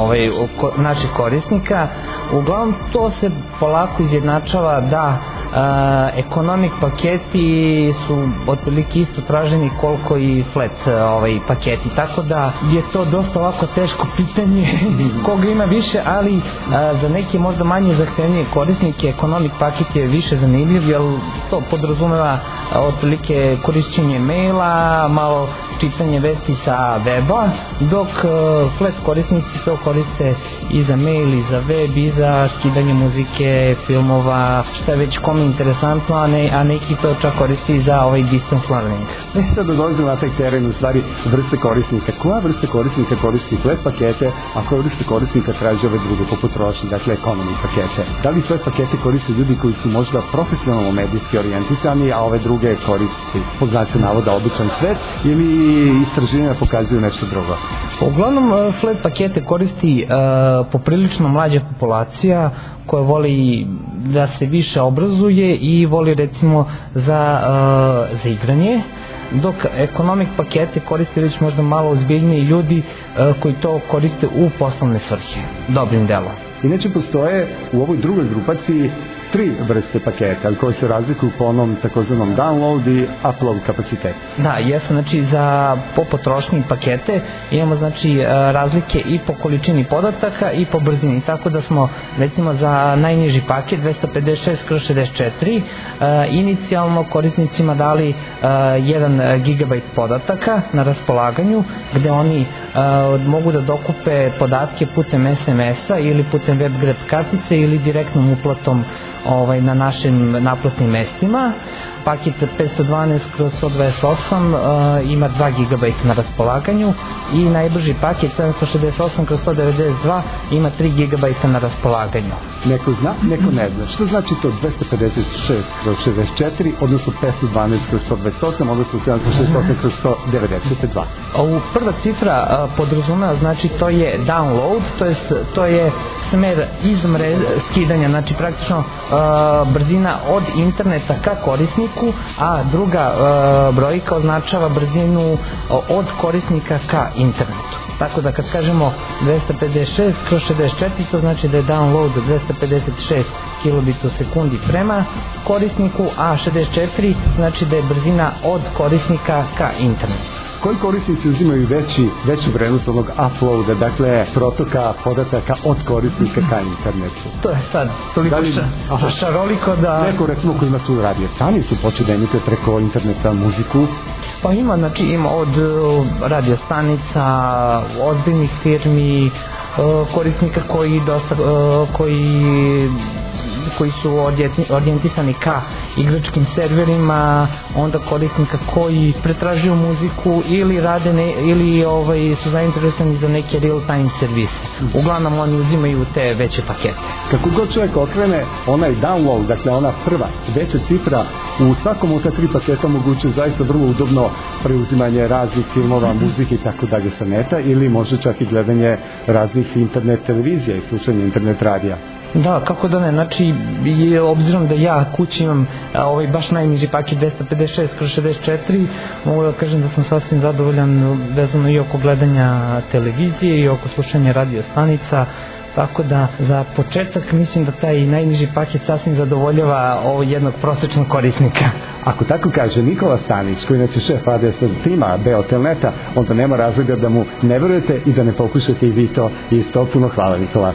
naših korisnika, uglavnom to se polako izjednačava da economic paketi su otprilike isto traženi koliko i flat paketi, tako da je to dosta ovako teško pitanje koga ima više, ali za neke možda manje zahtevnije korisnike economic paket je više zanimljiv, jer to podrazumeva otprilike korišćenje maila, malo čitanje vesti sa weba, dok flat korisnici to koriste i za mail, i za web, i za skidanje muzike, filmova, šta je već kome interesantno, a neki to čak koristi za distance learning. Sad dolazimo na taj teren, u stvari vrste korisnika. Koja vrsta korisnika koristi flat pakete, a koja vrsta korisnika traži ove druge po potrošnji, dakle economy pakete? Da li flat pakete koriste ljudi koji su možda profesionalno medijski orijentisani, a ove druge koristi pod značaju navoda običan svet, ili istraživanja pokazuju nešto drugo? Uglavnom flat pakete koristi poprilično mlađa populacija koja voli da se više obrazuje i voli recimo za igranje, dok economic pakete koriste već možda malo ozbiljniji ljudi koji to koriste u poslovne svrhe, dobrim delom. Inače postoje u ovoj drugoj grupaciji tri vrste paketa, koje se razlikuju po onom takozvanom download i upload kapacitetu. Da, jesu, znači za po potrošnji pakete imamo znači razlike i po količini podataka i po brzini, tako da smo recimo za najniži paket 256/64 inicijalno korisnicima dali 1 GB podataka na raspolaganju, gde oni mogu da dokupe podatke putem SMS-a ili putem web grep kartice ili direktnom uplatom na našim naplatnim mestima. Paket 512/128 ima 2 GB na raspolaganju i najbrži paket 768/192 ima 3 GB na raspolaganju. Neko zna, neko ne zna. Što znači to 256/64, odnosno 512/128, odnosno 768/192? Ovu prva cifra podrazumeva, znači to je download, to je smer iz skidanja, znači praktično brzina od interneta ka korisniku, a druga brojka označava brzinu od korisnika ka internetu. Tako da kad kažemo 256/64, to znači da je download 256 kilobita u sekundi prema korisniku, a 64 znači da je brzina od korisnika ka internetu. Koji korisnici uzimaju veću vrednost onog uploada, dakle protoka podataka od korisnika ka internetu? To je sad toliko šaroliko da... Neko recimo koji ima svoju radio stanicu su počeli da emituje preko interneta muziku. Pa ima, znači ima od radio stanica, ozbiljnih firmi, korisnika koji su orijentisani ka igračkim serverima, onda korisnika koji pretražuju muziku ili rade ili su zainteresovani za neke real time servise. Uglavnom oni uzimaju te veće pakete. Kako god čovjek okrene, onaj download, dakle ona prva veća cifra u svakom od ta tri paketa omogućuje zaista vrlo udobno preuzimanje raznih filmova, muzike i tako dalje sa neta, ili može čak i gledanje raznih internet televizija i slušanje internet radija. Da, kako da ne, znači obzirom da ja kući imam baš najniži paket 256/64, mogu da kažem da sam sasvim zadovoljan vezano i oko gledanja televizije i oko slušanja radio stanica, tako da za početak mislim da taj najniži paket sasvim zadovoljava jednog prosječnog korisnika. Ako tako kaže Nikola Stanić, koji je šef ADSL tima Beotelneta, onda nema razloga da mu ne verujete i da ne pokušate i vi to isto. Puno hvala, Nikola.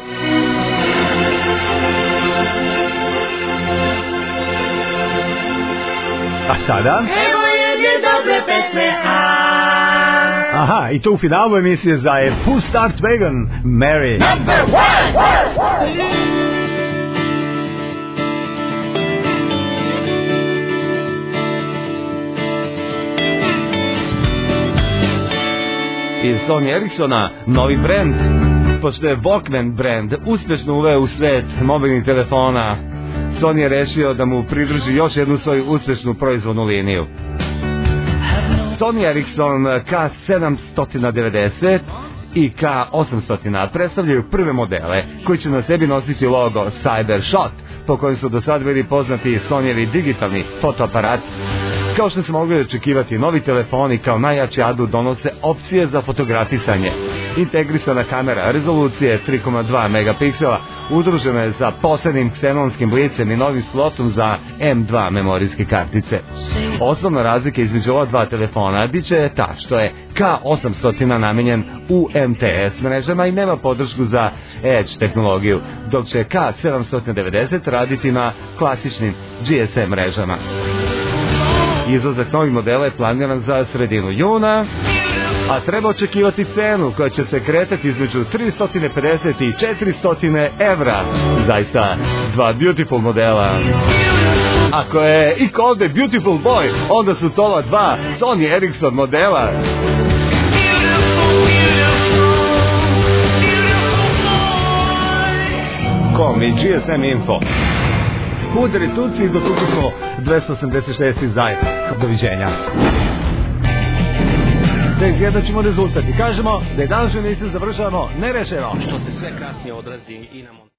A sada? Evo jedne dobre pesme, Aha, i to u finalu emisije zaje Who Start Wagon, Mary. Number one! Iz Sony Ericssona novi brend, pošto je Walkman brend uspješno uveo u svet mobilnih telefona, Sony je rešio da mu pridruži još jednu svoju uspješnu proizvodnu liniju. Sony Ericsson K790 i K800 predstavljaju prve modele koji će na sebi nositi logo Cybershot, po kojem su do sad bili poznati Sonyevi digitalni fotoaparat. Kao što se mogli očekivati, novi telefoni kao najjači adu donose opcije za fotografisanje. Integrisana kamera rezolucije 3,2 megapiksela udružena je sa posebnim ksenonskim blicem i novim slotom za M2 memorijske kartice. Osnovna razlika između ova dva telefona biće je ta što je K800 namenjen u MTS mrežama i nema podršku za Edge tehnologiju, dok će K790 raditi na klasičnim GSM mrežama. Izlazak novih modela je planiran za sredinu juna, a treba očekivati cenu koja će se kretati između 350 i 400 evra. Zaista, dva beautiful modela. Ako je i called the beautiful boy, onda su to ova dva Sony Ericsson modela. Com i GSM Info. Udari tuci do tukupno 286 zajedno. Doviđenja. Da izjednačimo rezultat i kažemo da je današnju emisiju završavamo nerešeno. Što se sve kasnije odrazi i na